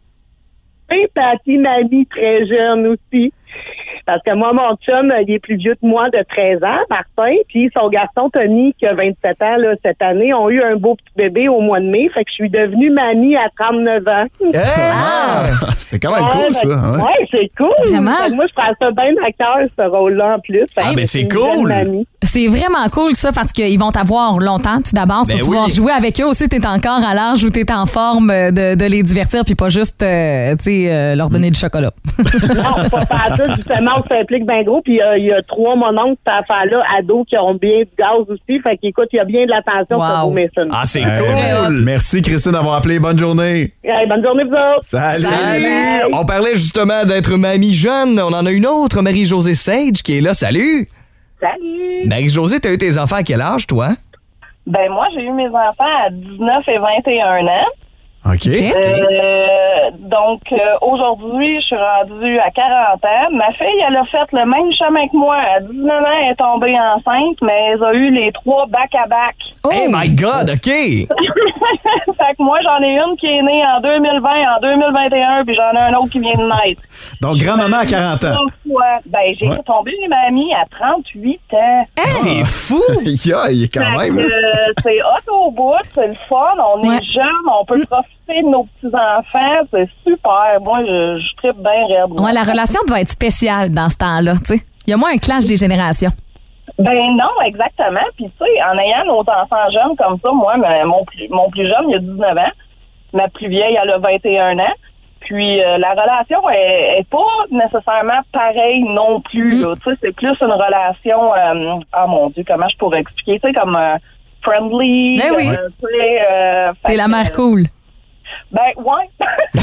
et papi, mamie très jeunes aussi. Parce que moi, mon chum, il est plus vieux que moi de treize ans, Martin, puis son garçon Tony, qui a vingt-sept ans là, cette année, ont eu un beau petit bébé au mois de mai. Fait que je suis devenue mamie à trente-neuf ans. Ah! C'est quand même Ouais, cool, fait ça. que- hein? Ouais, c'est cool. Vraiment? Fait que moi, je prends ça bien à cœur, ce rôle-là, en plus. Fait Ah, que ben, je c'est suis une cool. jeune mamie. C'est vraiment cool, ça, parce qu'ils vont t'avoir longtemps, tout d'abord. Tu Ben vas pouvoir oui. jouer avec eux aussi. T'es encore à l'âge où t'es en forme euh, de, de les divertir, puis pas juste, euh, tu sais, euh, leur donner du chocolat. Non, pas faire ça. Justement, on s'implique bien gros. Puis euh, il y a trois mononcles, cette affaire-là, ados, qui ont bien du gaz aussi. Fait qu'écoute, il y a bien de l'attention Wow. pour vos Mason. Ah, c'est Hey, cool. merci Christine d'avoir appelé. Bonne journée. Hey, bonne journée, vous autres. Salut. Salut! On parlait justement d'être mamie jeune. On en a une autre, Marie-Josée Sage, qui est là. Salut! Salut. Marie-Josée, t'as eu tes enfants à quel âge, toi? Ben moi, j'ai eu mes enfants à dix-neuf et vingt et un ans. OK. Euh, donc, euh, aujourd'hui, je suis rendue à quarante ans. Ma fille, elle a fait le même chemin que moi. À dix-neuf ans, elle est tombée enceinte, mais elle a eu les trois back-à-back. Oh my God, OK! Fait que moi, j'en ai une qui est née en deux mille vingt, en deux mille vingt et un, puis j'en ai un autre qui vient de naître. Donc, grand-maman à quarante ans. Donc, ouais, ben, j'ai Ouais. tombé les mamies à trente-huit ans. C'est fou! Yeah, il est quand Fait même. que, euh, c'est hot au bout, c'est le fun, on Ouais. est jeunes, on peut profiter de nos petits-enfants, c'est super. Moi, je, je tripe bien raide. moi. Ouais, la relation doit être spéciale dans ce temps-là, tu sais. Il y a moins un clash des générations. Ben non, exactement. Puis tu sais, en ayant nos enfants jeunes comme ça, moi, ma- mon plus, mon plus jeune, il a dix-neuf ans. Ma plus vieille, elle a vingt et un ans. Puis euh, la relation est, est pas nécessairement pareille non plus. là. Tu sais, c'est plus une relation, euh, oh mon Dieu, comment je pourrais expliquer, tu sais, comme euh, friendly. Ben oui. euh, tu sais, euh, T'es fait la que, mère cool. Ben ouais.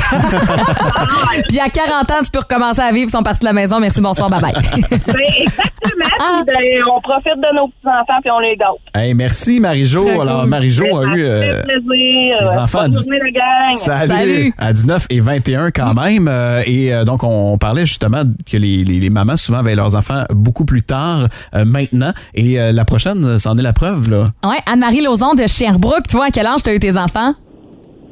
Puis à quarante ans, tu peux recommencer à vivre, ils sont partis de la maison. Merci, bonsoir, bye-bye. Ben, exactement. Puis, ben, on profite de nos petits-enfants puis on les gâte. Hey, merci Marie-Jo. Très Alors, cool. Marie-Jo a Ça eu euh, fait plaisir. ses enfants à Bonne dix- journée, la gang. Salut. Salut. À dix-neuf et vingt et un quand même. Euh, et euh, donc, on, on parlait justement que les, les, les mamans souvent avaient leurs enfants beaucoup plus tard euh, maintenant. Et euh, la prochaine, c'en est la preuve, là. Ouais, Anne-Marie Lauzon de Sherbrooke, toi, à quel âge t'as eu tes enfants?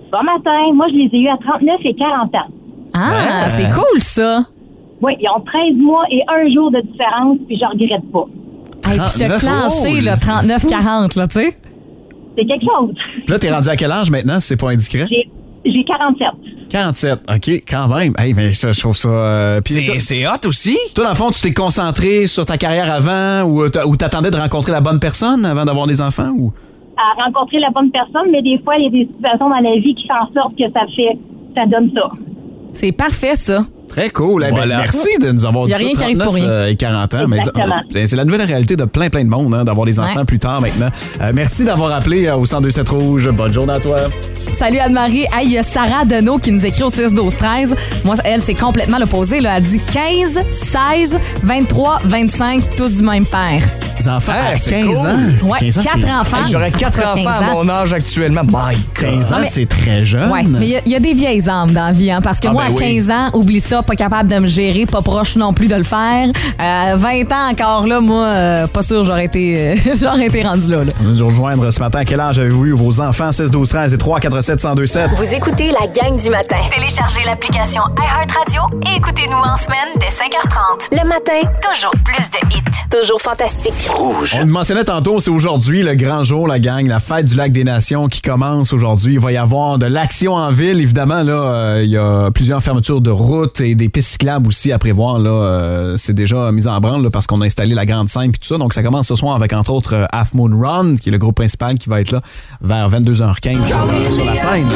Bon matin. Moi, je les ai eus à trente-neuf et quarante ans. Ah, Ouais. c'est cool, ça. Oui, ils ont treize mois et un jour de différence, puis je regrette pas. Hey, puis se trente-neuf, clencher, oh, là, trente-neuf quarante, là, tu sais. C'est quelque chose. Puis là, t'es rendu à quel âge maintenant, si c'est pas indiscret? J'ai, j'ai quarante-sept. quarante-sept, OK, quand même. Hey, mais je, je trouve ça... Euh, puis C'est, toi- c'est hot aussi. Toi, dans le fond, tu t'es concentré sur ta carrière avant ou t'a- ou t'attendais de rencontrer la bonne personne avant d'avoir des enfants? Ou... À rencontrer la bonne personne, mais des fois, il y a des situations dans la vie qui font en sorte que ça fait, ça donne ça. C'est parfait, ça. Très cool. Eh ben, Voilà. merci de nous avoir Y dit a ça, rien qui arrive pour trente-neuf, rien. euh, et quarante ans. Mais, Exactement. euh, c'est la nouvelle réalité de plein, plein de monde, hein, d'avoir des enfants Ouais. plus tard maintenant. Euh, merci d'avoir appelé euh, au cent deux sept Rouge. Bonne journée à toi. Salut Anne-Marie. Hey, il y a Sarah Deneau qui nous écrit au six douze treize. Moi, elle, c'est complètement l'opposé. Là. Elle dit quinze, seize, vingt-trois, vingt-cinq, tous du même père. Les enfants Ah, à c'est quinze cool. ans. Ouais, quinze ans, quatre c'est- enfants. Hey, j'aurais quatre Entre enfants à quinze ans. mon âge actuellement. My quinze God. ans, mais- c'est très jeune. Ouais, mais il y a- il y, a des vieilles âmes dans la vie, hein, parce que Ah, moi, ben à oui. quinze ans, oublie ça, pas capable de me gérer, pas proche non plus de le faire. Euh, vingt ans encore là, moi, euh, pas sûr j'aurais été, euh, j'aurais été rendu là. là. On va nous rejoindre ce matin. À quel âge avez-vous eu vos enfants? six douze treize et trois quatre sept un zéro deux sept. Vous écoutez la gang du matin. Téléchargez l'application iHeartRadio et écoutez-nous en semaine dès cinq heures trente. Le matin, toujours plus de hits. Toujours fantastique. On le mentionnait tantôt, c'est aujourd'hui le grand jour, la gang, la fête du Lac des Nations qui commence aujourd'hui. Il va y avoir de l'action en ville. Évidemment, là, euh, il y a plusieurs fermetures de routes et des pistes cyclables aussi à prévoir. Là, euh, c'est déjà mis en branle là, parce qu'on a installé la grande scène et tout ça. Donc, ça commence ce soir avec, entre autres, euh, Half Moon Run, qui est le groupe principal qui va être là vers vingt-deux heures quinze sur, euh, sur la scène.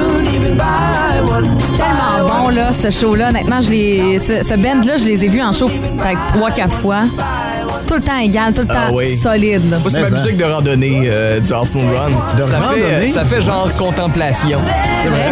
C'est tellement bon, là, ce show-là. Honnêtement, je l'ai, ce, ce band-là, je les ai vus en show peut-être trois, quatre fois. Tout le temps égal, tout le Ah temps oui. solide. Là. Moi, c'est Mais ma ça. musique de randonnée euh, du Half Moon Run. De ça, randonnée? fait, ça fait genre contemplation. C'est vrai?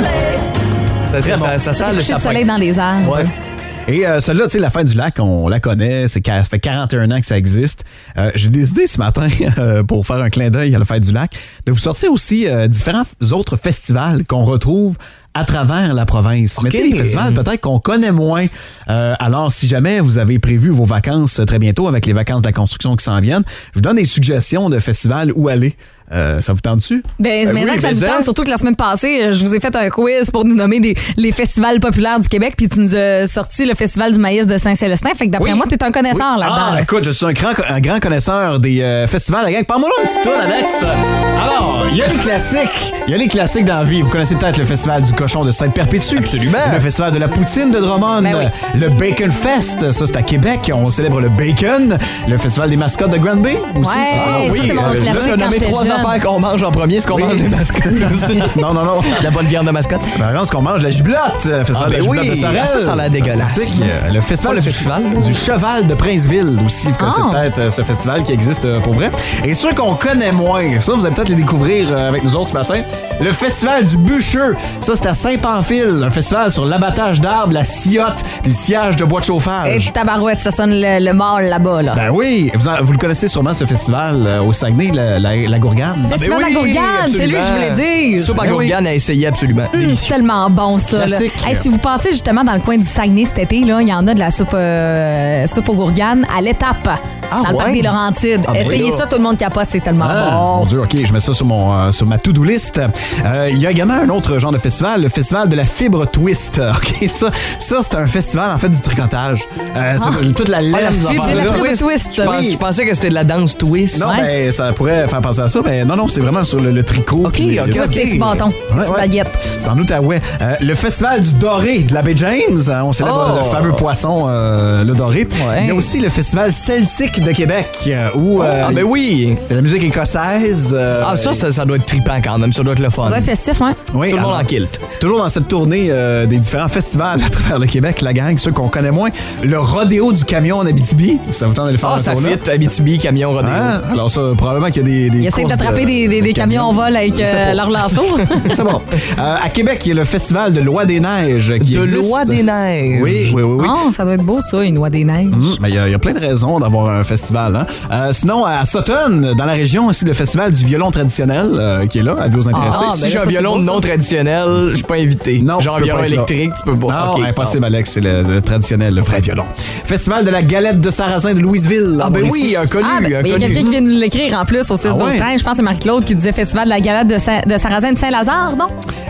Ça, ça, bon. ça, ça sent le Coucher de sapin. soleil dans les airs. Ouais. Et euh, celle-là, tu sais, la fête du lac, on la connaît, c'est qu'à- ça fait quarante et un ans que ça existe. Euh, j'ai décidé ce matin, euh, pour faire un clin d'œil à la fête du lac, de vous sortir aussi euh, différents f- autres festivals qu'on retrouve à travers la province. Mais tu sais, OK. les festivals peut-être qu'on connaît moins. Euh, alors, si jamais vous avez prévu vos vacances très bientôt avec les vacances de la construction qui s'en viennent, je vous donne des suggestions de festivals où aller. Euh, ça vous tente-tu? Ben, Ben mais oui, ça, que ça mais nous ça. tente, surtout que la semaine passée, je vous ai fait un quiz pour nous nommer des, les festivals populaires du Québec, puis tu nous as sorti le Festival du maïs de Saint-Célestin. Fait que d'après Oui. moi, t'es un connaisseur Oui. là-dedans. Ah, écoute, je suis un grand, un grand connaisseur des euh, festivals. La gang, parle-moi là une petite toune, Alex. Alors, il y a les classiques. Il y a les classiques dans la vie. Vous connaissez peut-être le Festival du cochon de Sainte-Perpétue. Absolument. Le Festival de la poutine de Drummond. Ben oui. Le Bacon Fest, ça c'est à Québec. On célèbre le bacon. Le Festival des mascottes de Granby aussi. Ouais, Ah, ça, c'est mon euh, classique là, t'as quand nommé j'étais trois jeune. affaires qu'on mange en premier. Ce qu'on Oui. mange les mascottes aussi. Non, non, non. La bonne viande de mascotte. Ben non, ce qu'on mange, la giblotte. Le Festival Ah, ben de la giblotte oui. de Sorel. Ah, ça, ça a l'air dégueulasse. Classique. Euh, Le festival, Pas le festival. du cheval de Princeville aussi. Vous connaissez Ah. peut-être euh, ce festival qui existe euh, pour vrai. Et ceux qu'on connaît moins, ça, vous allez peut-être les découvrir euh, avec nous autres ce matin. Le festival du bûcheux. Ça, c'est à Saint-Pamphile. Un festival sur l'abattage d'arbres, la sciotte, puis le sciage de bois de Et chauffage. tabarouette, ça sonne le, le mâle là-bas. Là. Ben oui, vous, en- vous le connaissez sûrement ce festival euh, au Saguenay, la, la, la Gourgane. Festival Ben de la Gourgane, c'est lui que je voulais dire. Soupe à Ben oui. gourgane à essayer absolument. Hum, c'est Délicieux. tellement bon, ça. Là. Classique. Hey, si vous passez justement dans le coin du Saguenay cet été, là, il y en a de la soupe, euh, soupe aux gourganes à l'étape, Ah, dans le parc ouais? des Laurentides. Ah, ben Essayez là. ça, tout le monde capote, c'est tellement Ah, bon. mon Dieu, OK, je mets ça sur, mon, euh, sur ma to-do list. Euh, Il y a également un autre genre de festival, le festival de la fibre twist. OK, ça, ça c'est un festival, en fait, du tricotage. Euh, c'est toute la laine. Ah, la ces fibre J'ai la affaires-là. fibre twist. Je, pense- Oui. je pensais que c'était de la danse twist. Non, Ouais. ben, ça pourrait faire penser à ça, mais non, non, c'est vraiment sur le, le tricot. OK, puis les- OK, les- Ça, c'est des petits bâtons, des Ouais, petites ouais. baguettes. C'est en Outaouais. Euh, le festival du doré de la baie James. hein, on célèbre Oh! le fameux poisson, euh, le doré. Ouais. Il y a aussi le festival celtique de Québec, euh, où euh, Ah, ben oui. c'est la musique écossaise. euh, Ah, ça, ça, ça doit être trippant quand même. Ça doit être le fun. Ça doit être festif, hein? oui, Tout le monde alors, en kilt. toujours dans cette tournée euh, des différents festivals à travers le Québec, la gang, ceux qu'on connaît moins. Le rodéo du camion en Abitibi, ça vous tente de le faire Ah, dans ça ce fit. Abitibi, camion, rodéo. Hein? Alors ça, probablement qu'il y a des, des Ils essaient courses d'attraper de- des, des, de des camions en vol avec Je sais euh, pas. leur lasso. C'est bon. Euh, à Québec, il y a le festival de Loi des Neiges qui De existe. Loi des Neiges. Oui, oui, oui. oui. Oh, ça doit être beau, ça, une noix des neiges. Hum, mais il y, a- il y a plein de raisons d'avoir un festival. Hein? Euh, sinon, à Sutton, dans la région, aussi le festival du violon traditionnel euh, qui est là, à vous intéresser. Ah, ben Si là, j'ai ça, un c'est violon beau, ça. non traditionnel, je suis pas invité. Non, Genre tu un peux violon pas être là. électrique, tu peux pas. Non, Ok. impossible, Alex, c'est le, le traditionnel, le vrai violon. Festival de la galette de sarrasin de Louisville. Ah, en ben Mauricie. oui, un connu, Ah, ben, un il y a connu. quelqu'un qui vient de nous l'écrire en plus au six douze Ah ouais? treize. Je pense que c'est Marie-Claude qui disait Festival de la galette de, Saint- de Sarrazin de Saint-Lazare, non?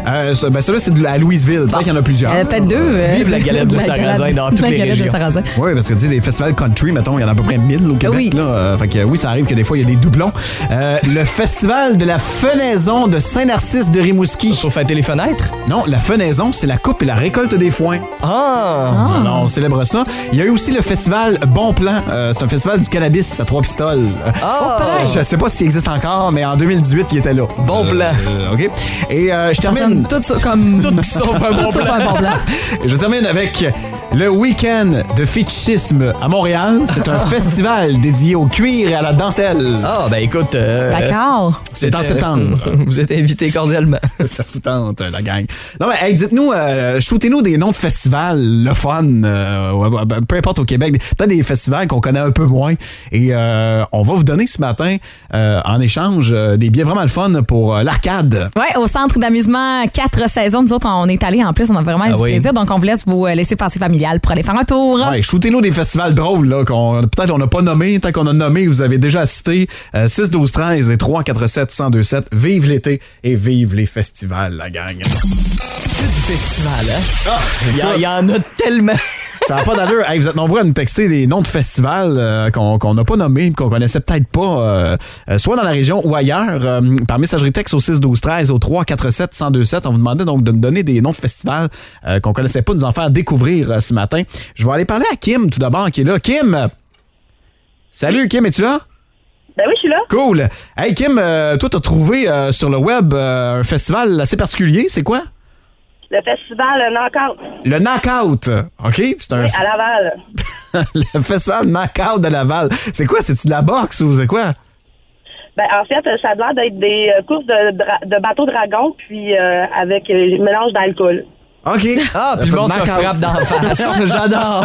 Euh, ça, ben, ça là, c'est à Louisville. Peut-être qu'il y en a plusieurs. Euh, peut-être deux. euh, Vive la galette de sarrasin dans toutes la les galette régions. de sarrasin. Oui, parce que tu sais, des festivals country, mettons, il y en a à peu près mille au Québec. Oui. Là. Euh, fait que oui, ça arrive que des fois, il y a des doublons. Euh, le festival de la fenaison de Saint-Narcisse de Rimouski. Pour fêter les fenêtres? Non, la fenaison, c'est la coupe et la récolte des foins. Ah! Alors, on célèbre ça. Il y a eu aussi le festival Bon Plan. Euh, c'est un festival du cannabis à Trois-Pistoles. Ah! Je ne sais pas s'il existe encore, mais en deux mille dix-huit, il était là. Bon plan. Euh, OK. Et euh, je Ça termine... sonne tout ça comme... Tout qui sauf un bon Tout sauf plan. un bon plan. Et je termine avec le week-end de fétichisme à Montréal. C'est un festival dédié au cuir et à la dentelle. Ah, ben écoute... euh, D'accord. C'est en septembre. Vous êtes invités cordialement. Ça fout tente, la gang. Non, mais hey, dites-nous, euh, shootez-nous des noms de festivals, le fun, euh, ouais, ouais, peu importe au Québec, peut-être des festivals qu'on connaît un peu moins. Et euh, on va vous donner ce matin, euh, en échange, euh, des billets vraiment le fun pour euh, l'arcade. Ouais, au centre d'amusement quatre saisons. Nous autres, on est allés en plus, on a vraiment eu Ah du oui. plaisir. Donc, on vous laisse vous euh, laisser passer familial pour aller faire un tour. Ouais, shootez-nous des festivals drôles, là, qu'on, peut-être qu'on n'a pas nommé, tant qu'on a nommé, vous avez déjà assisté. Euh, six douze treize et trois quatre sept un zéro deux sept. Vive l'été et vive les festivals, la gang. C'est du festival, hein? Ah, Il y, en- il y en a tellement. Ça n'a pas d'allure. Hey, vous êtes nombreux à nous texter des noms de festivals euh, qu'on qu'on n'a pas nommés, qu'on connaissait peut-être pas, euh, euh, soit dans la région ou ailleurs. Euh, par messagerie texte au six douze treize au trois quatre sept un zéro deux sept. On vous demandait donc de nous donner des noms de festivals euh, qu'on connaissait pas, nous en faire découvrir euh, ce matin. Je vais aller parler à Kim tout d'abord, qui est là. Kim! Salut, Kim, es-tu là? Ben oui, je suis là. Cool. Hey, Kim, euh, toi, t'as trouvé euh, sur le web euh, un festival assez particulier. C'est quoi? Le festival Knockout. Le Knockout. OK? C'est un Oui, à Laval. le festival Knockout de Laval. C'est quoi? C'est-tu de la boxe ou c'est quoi? Ben, en fait, ça a l'air d'être des euh, courses de, dra- de bateaux dragons, puis euh, avec euh, mélange d'alcool. OK. Ah, puis le monde se frappe dans la face. J'adore.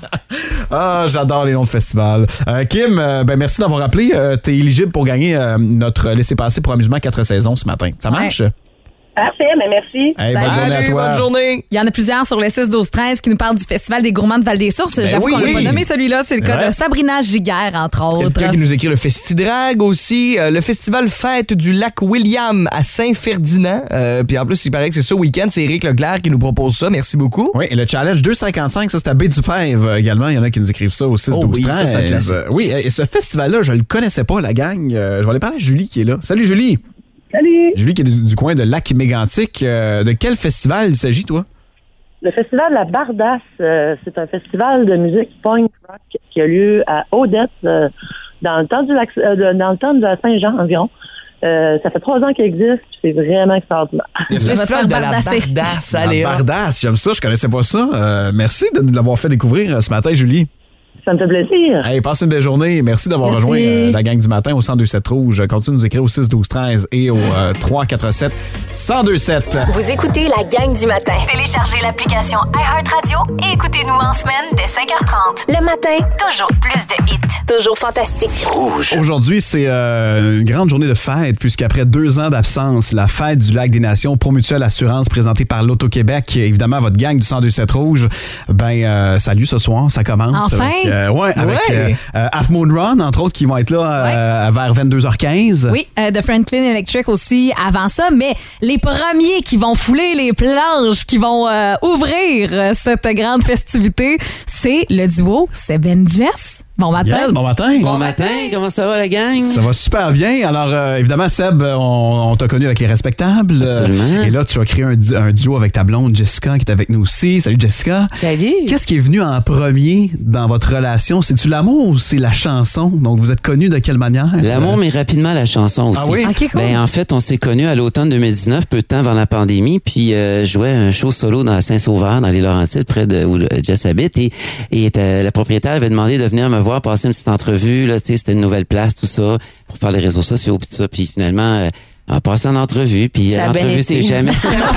Ah, j'adore les noms de festivals. Euh, Kim, euh, ben merci d'avoir appelé. Euh, T'es éligible pour gagner euh, notre laissez-passer pour amusement quatre saisons ce matin. Ça marche? Parfait, mais merci. Hey, bonne journée à toi. Bonne journée. Il y en a plusieurs sur le six douze treize qui nous parlent du Festival des gourmands de Val-des-Sources. Ben J'avoue oui. qu'on l'a pas nommé celui-là. C'est le cas Ouais. de Sabrina Giguère, entre autres. Quelqu'un qui nous écrit le Festidrag aussi, euh, le festival Fête du lac William à Saint-Ferdinand. Euh, puis en plus, il paraît que c'est ça week-end. C'est Éric Leclerc qui nous propose ça. Merci beaucoup. Oui, et le challenge deux cinquante-cinq, ça c'est à Baie-du-Fèvre euh, également. Il y en a qui nous écrivent ça au six douze oui, ça, c'est un classique. treize. Oui, et ce festival-là, je le connaissais pas, la gang. Euh, je vais aller parler à Julie qui est là. Salut Julie. Salut! Julie qui est du, du coin de Lac-Mégantic. Euh, de quel festival il s'agit, toi? Le festival de la Bardasse, euh, c'est un festival de musique punk rock qui a lieu à Odette euh, dans le temps du lac, euh, de- dans le temps de Saint-Jean environ. Euh, ça fait trois ans qu'il existe, puis c'est vraiment extraordinaire. Le va te festival faire de la bardasser. Bardasse. La Allez, hop. Bardasse, j'aime ça, je connaissais pas ça. Euh, merci de nous l'avoir fait découvrir euh, ce matin, Julie. Ça me fait plaisir. Hey, passe une belle journée. Merci d'avoir Merci. rejoint euh, la gang du matin au cent deux sept Rouge. Continue de nous écrire au six douze treize et au euh, trois quatre sept un zéro deux sept. Vous écoutez la gang du matin. Téléchargez l'application iHeartRadio et écoutez-nous en semaine dès cinq heures trente. Le matin, toujours plus de hits. Toujours fantastique. Aujourd'hui, c'est euh, une grande journée de fête puisqu'après deux ans d'absence, la fête du Lac des Nations Promutuelle Assurance présentée par l'Auto-Québec, évidemment votre gang du cent deux sept Rouge, ben euh, salut ce soir, ça commence. Enfin? Avec, euh, ouais, avec Ouais. euh, euh, Half Moon Run, entre autres, qui vont être là euh, vers vingt-deux heures quinze. Oui, euh, de Franklin Electric aussi avant ça, mais les premiers qui vont fouler les planches, qui vont euh, ouvrir euh, cette grande festivité, c'est le duo Seb and Jess. Bon matin. Yes, bon matin. Bon matin, comment ça va la gang? Ça va super bien. Alors, euh, évidemment, Seb, on, on t'a connu avec Les Respectables. Absolument. Euh, et là, tu as créé un, di- un duo avec ta blonde Jessica qui est avec nous aussi. Salut Jessica. Salut. Qu'est-ce qui est venu en premier dans votre relation? C'est-tu l'amour ou c'est la chanson? Donc, vous êtes connus de quelle manière? L'amour, mais rapidement la chanson aussi. Ah oui? OK, cool. Ben, en fait, on s'est connus à l'automne deux mille dix-neuf, peu de temps avant la pandémie, puis euh, je jouais un show solo dans Saint-Sauveur, dans les Laurentides, près de où Jess habite, et, et euh, la propriétaire avait demandé de venir me voir, passer une petite entrevue, là, tu sais, c'était une nouvelle place, tout ça, pour faire les réseaux sociaux, puis tout ça, puis finalement, euh, on a passé en entrevue, puis Ça euh, a bien l'entrevue, c'est été. jamais...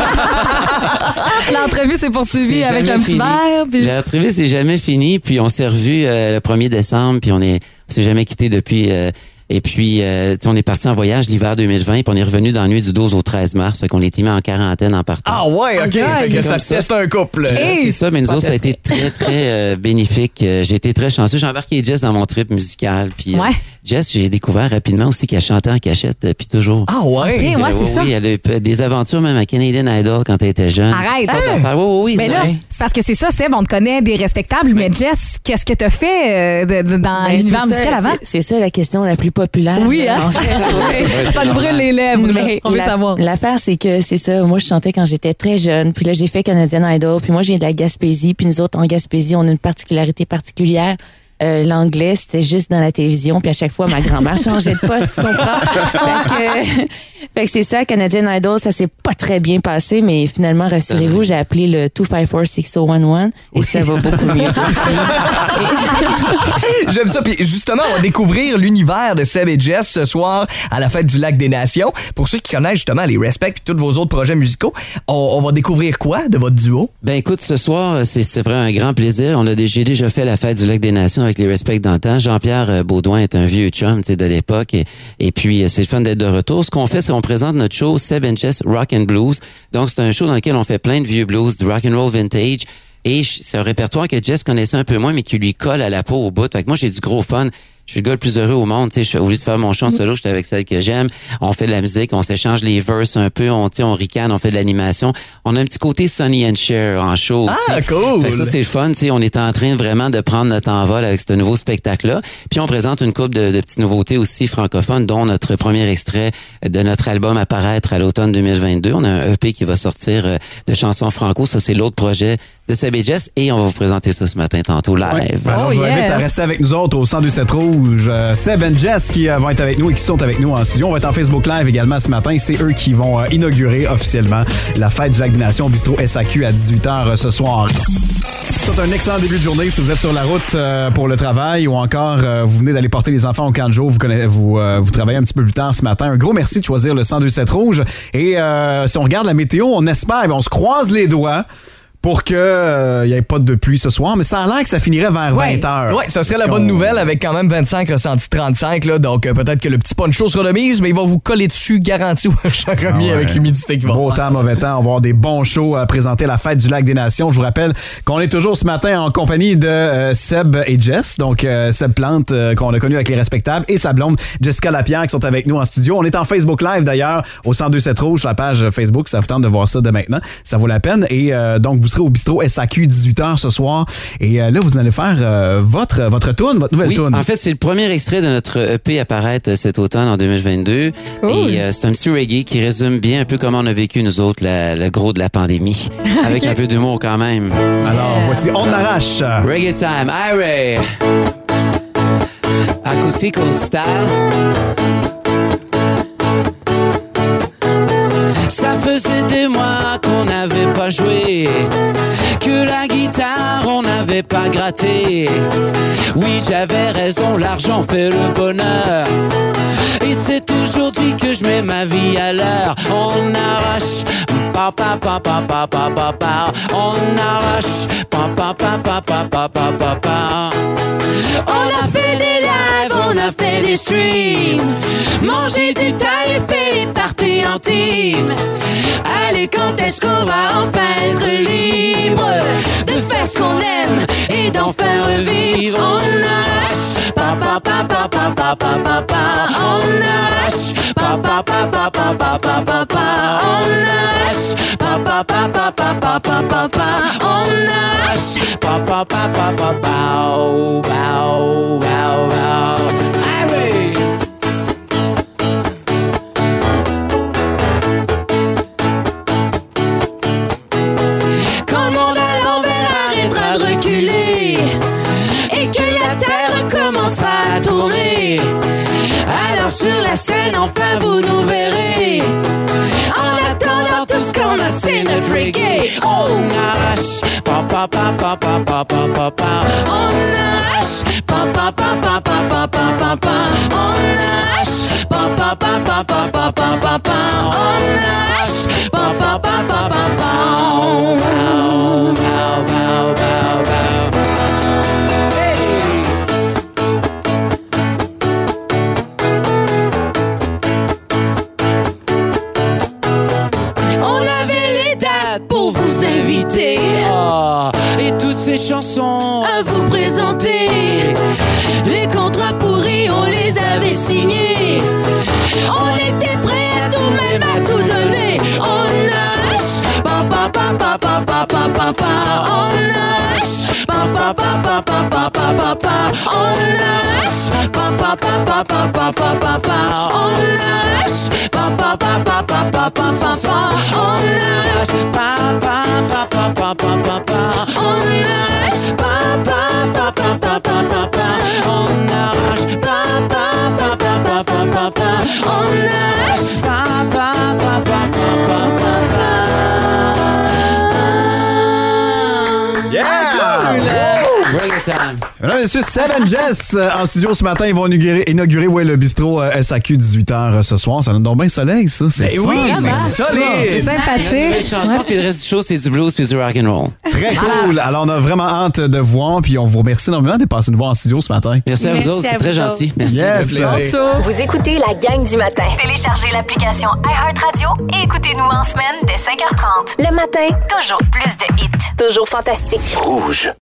L'entrevue s'est poursuivie C'est avec jamais un petit fini. verre. puis- L'entrevue, c'est jamais fini, puis on s'est revus euh, le premier décembre, puis on est, on s'est jamais quitté depuis... euh, et puis, euh, tu sais, on est parti en voyage l'hiver deux mille vingt, puis on est revenu dans la nuit du douze au treize mars. Fait qu'on a été mis en quarantaine en partant. Ah ouais, OK. Okay. Fait que C'est ça comme ça. teste un couple. Euh, c'est ça, mais nous autres, ça a été très, très euh, bénéfique. Euh, J'ai été très chanceux. J'ai embarqué Jess dans mon trip musical. Puis, euh, Ouais. Jess, j'ai découvert rapidement aussi qu'elle chantait en cachette depuis toujours. Ah ouais? OK, ouais, Euh, c'est oui, ça. oui, elle a eu des aventures même à Canadian Idol quand elle était jeune. Arrête. Ah, oui, oui, oui. Mais c'est là, vrai. c'est parce que c'est ça, Seb, on te connaît des respectables, mais Jess, qu'est-ce que t'as fait euh, de- de- dans Ben, l'univers c'est ça, musical avant? c'est- C'est ça la question la plus populaire. Oui, hein? En fait, ouais. Ça nous brûle les lèvres, là. Mais On veut la- savoir. L'affaire, c'est que c'est ça. Moi, je chantais quand j'étais très jeune. Puis là, j'ai fait Canadian Idol. Puis moi, j'ai de la Gaspésie. Puis nous autres, en Gaspésie, on a une particularité particulière. Euh, l'anglais, c'était juste dans la télévision. Puis à chaque fois, ma grand-mère changeait de poste, tu comprends? fait que, fait que c'est ça, Canadian Idol, ça s'est pas très bien passé. Mais finalement, rassurez-vous, j'ai appelé le deux cinq quatre six zéro un un et ça va beaucoup mieux. J'aime ça. Puis justement, on va découvrir l'univers de Seb et Jess ce soir à la Fête du Lac des Nations. Pour ceux qui connaissent justement les Respect et tous vos autres projets musicaux, on, on va découvrir quoi de votre duo? Ben écoute, ce soir, c'est, c'est vraiment un grand plaisir. On a, dé- j'ai déjà fait la Fête du Lac des Nations avec les Respect d'antan. Jean-Pierre euh, Baudouin est un vieux chum, tu sais, de l'époque. Et, et puis, euh, c'est le fun d'être de retour. Ce qu'on fait, c'est qu'on présente notre show Seb and Jess Rock and Blues. Donc, c'est un show dans lequel on fait plein de vieux blues, du rock and roll vintage. Et je- c'est un répertoire que Jess connaissait un peu moins, mais qui lui colle à la peau au bout. Fait que moi, j'ai du gros fun. Je suis le gars le plus heureux au monde. Tu sais, je- au lieu de faire mon chant solo, j'étais avec celle que j'aime. On fait de la musique, on s'échange les verses un peu, on, tu sais, on ricane, on fait de l'animation. On a un petit côté Sonny and Cher en show aussi. Ah, cool! Fait que ça, c'est le fun. Tu sais, on est en train vraiment de prendre notre envol avec ce nouveau spectacle-là. Puis on présente une couple de, de petites nouveautés aussi francophones, dont notre premier extrait de notre album à paraître à l'automne deux mille vingt-deux. On a un E P qui va sortir euh, de chansons franco. Ça, c'est l'autre projet de Seb et Jess. Et on va vous présenter ça ce matin, tantôt, live. Ouais. Ben alors, Oh, je vous invite yes. à rester avec nous autres au cent deux sept Rouge. Euh, Seb et Jess qui euh, vont être avec nous et qui sont avec nous en studio. On va être en Facebook Live également ce matin. C'est eux qui vont euh, inaugurer officiellement la Fête du Lac des Nations au bistrot S A Q à dix-huit heures euh, ce soir. C'est un excellent début de journée si vous êtes sur la route euh, pour le travail ou encore euh, vous venez d'aller porter les enfants au camp de jour. Vous, connaissez, vous, euh, vous travaillez un petit peu plus tard ce matin. Un gros merci de choisir le cent deux sept Rouge. Et euh, si on regarde la météo, on espère, ben, on se croise les doigts pour qu'il n'y euh, ait pas de pluie ce soir, mais ça a l'air que ça finirait vers Ouais. vingt heures. Ouais, ça serait Parce la bonne qu'on- nouvelle avec quand même vingt-cinq ressentis trente-cinq. Là, donc, euh, peut-être que le petit poncho sera de mise, mais il va vous coller dessus, garanti, cher ami, Ah ouais. avec l'humidité qui va Beau faire. temps, mauvais temps. On va avoir des bons shows à présenter à la Fête du Lac des Nations. Je vous rappelle qu'on est toujours ce matin en compagnie de euh, Seb et Jess. Donc, euh, Seb Plante, euh, qu'on a connu avec les Respectables, et sa blonde, Jessica Lapierre, qui sont avec nous en studio. On est en Facebook Live, d'ailleurs, au cent deux sept Rouge, sur la page Facebook. Ça vous tente de voir ça de maintenant. Ça vaut la peine. Et euh, donc, vous serez au bistrot S A Q, dix-huit heures ce soir. Et euh, là, vous allez faire euh, votre, votre tourne, votre nouvelle Oui, tourne. en fait, c'est le premier extrait de notre E P à paraître cet automne en deux mille vingt-deux. Cool. Et euh, c'est un petit reggae qui résume bien un peu comment on a vécu, nous autres, la- le gros de la pandémie. Avec un peu d'humour quand même. Alors, voici On arrache. Reggae time, Irie! Acoustical style. Ça faisait des mois qu'on n'avait pas joué, que la guitare on n'avait pas gratté. Oui, j'avais raison, l'argent fait le bonheur. Et c'est aujourd'hui que je mets ma vie à l'heure. On arrache, pa pa pa pa pa pa pa pa. On arrache, pa pa pa pa pa pa pa pa pa. On a fait des lives, on a fait des streams, mangé du taille et fait des parties intimes. Allez, quand est-ce qu'on va enfin être libre de faire ce qu'on aime et d'en faire revivre? On arrache, pa pa pa pa pa pa pa pa pa. On arrache, pa pa pa pa pa pa pa pa pa. On arrache, pa pa pa pa pa pa pa pa pa. On arrache, pa pa pa pa pa pa. Bow, bow, bow, bow. Irie! Quand le monde à l'envers arrêtera de reculer et que la terre commencera à tourner, alors sur la scène enfin vous nous verrez. En attendant tout ce qu'on a c'est notre reggae. On arrache, pa pa pa pa pa pa pa pa pa. On arrache, pa pa pa pa pa pa pa pa pa. On arrache, pa pa pa pa pa pa pa pa pa. On arrache, pa pa pa pa pa pa. Bow, bow, bow, bow, bow. Hey! On avait les dates pour vous inviter. Oh, et toutes ces chansons à vous présenter. Les contrats pourris, on les avait pa pa on nage, pa pa pa pa pa pa pa pa pa on nage, pa pa pa pa pa pa pa pa pa on nage, pa pa pa pa pa pa pa pa pa on nage, pa pa pa pa pa pa pa pa on nage, pa pa pa pa pa pa pa pa on nage, pa pa pa pa pa pa pa pa on nage, pa pa pa pa pa pa pa pa. Yeah! Bring it time. Mesdames et messieurs, Seven Jess euh, en studio ce matin. Ils vont inaugurer, inaugurer ouais, le bistrot euh, S A Q dix-huit heures euh, ce soir. Ça donne donc bien soleil, ça. C'est Ben fun, oui, c'est c'est solide. C'est Une sympathique. chanson, puis le reste du show, c'est du blues puis du rock and roll. Très cool. Alors, on a vraiment hâte de voir. Puis, on vous remercie énormément de passer nous voir en studio ce matin. Merci à Merci vous autres, à c'est vous très autres. gentil. Merci. Yes. Bonjour. Vous écoutez la gang du matin. Téléchargez l'application iHeartRadio et écoutez-nous en semaine dès cinq heures trente. Le matin, toujours plus de hits. Toujours fantastique. Rouge.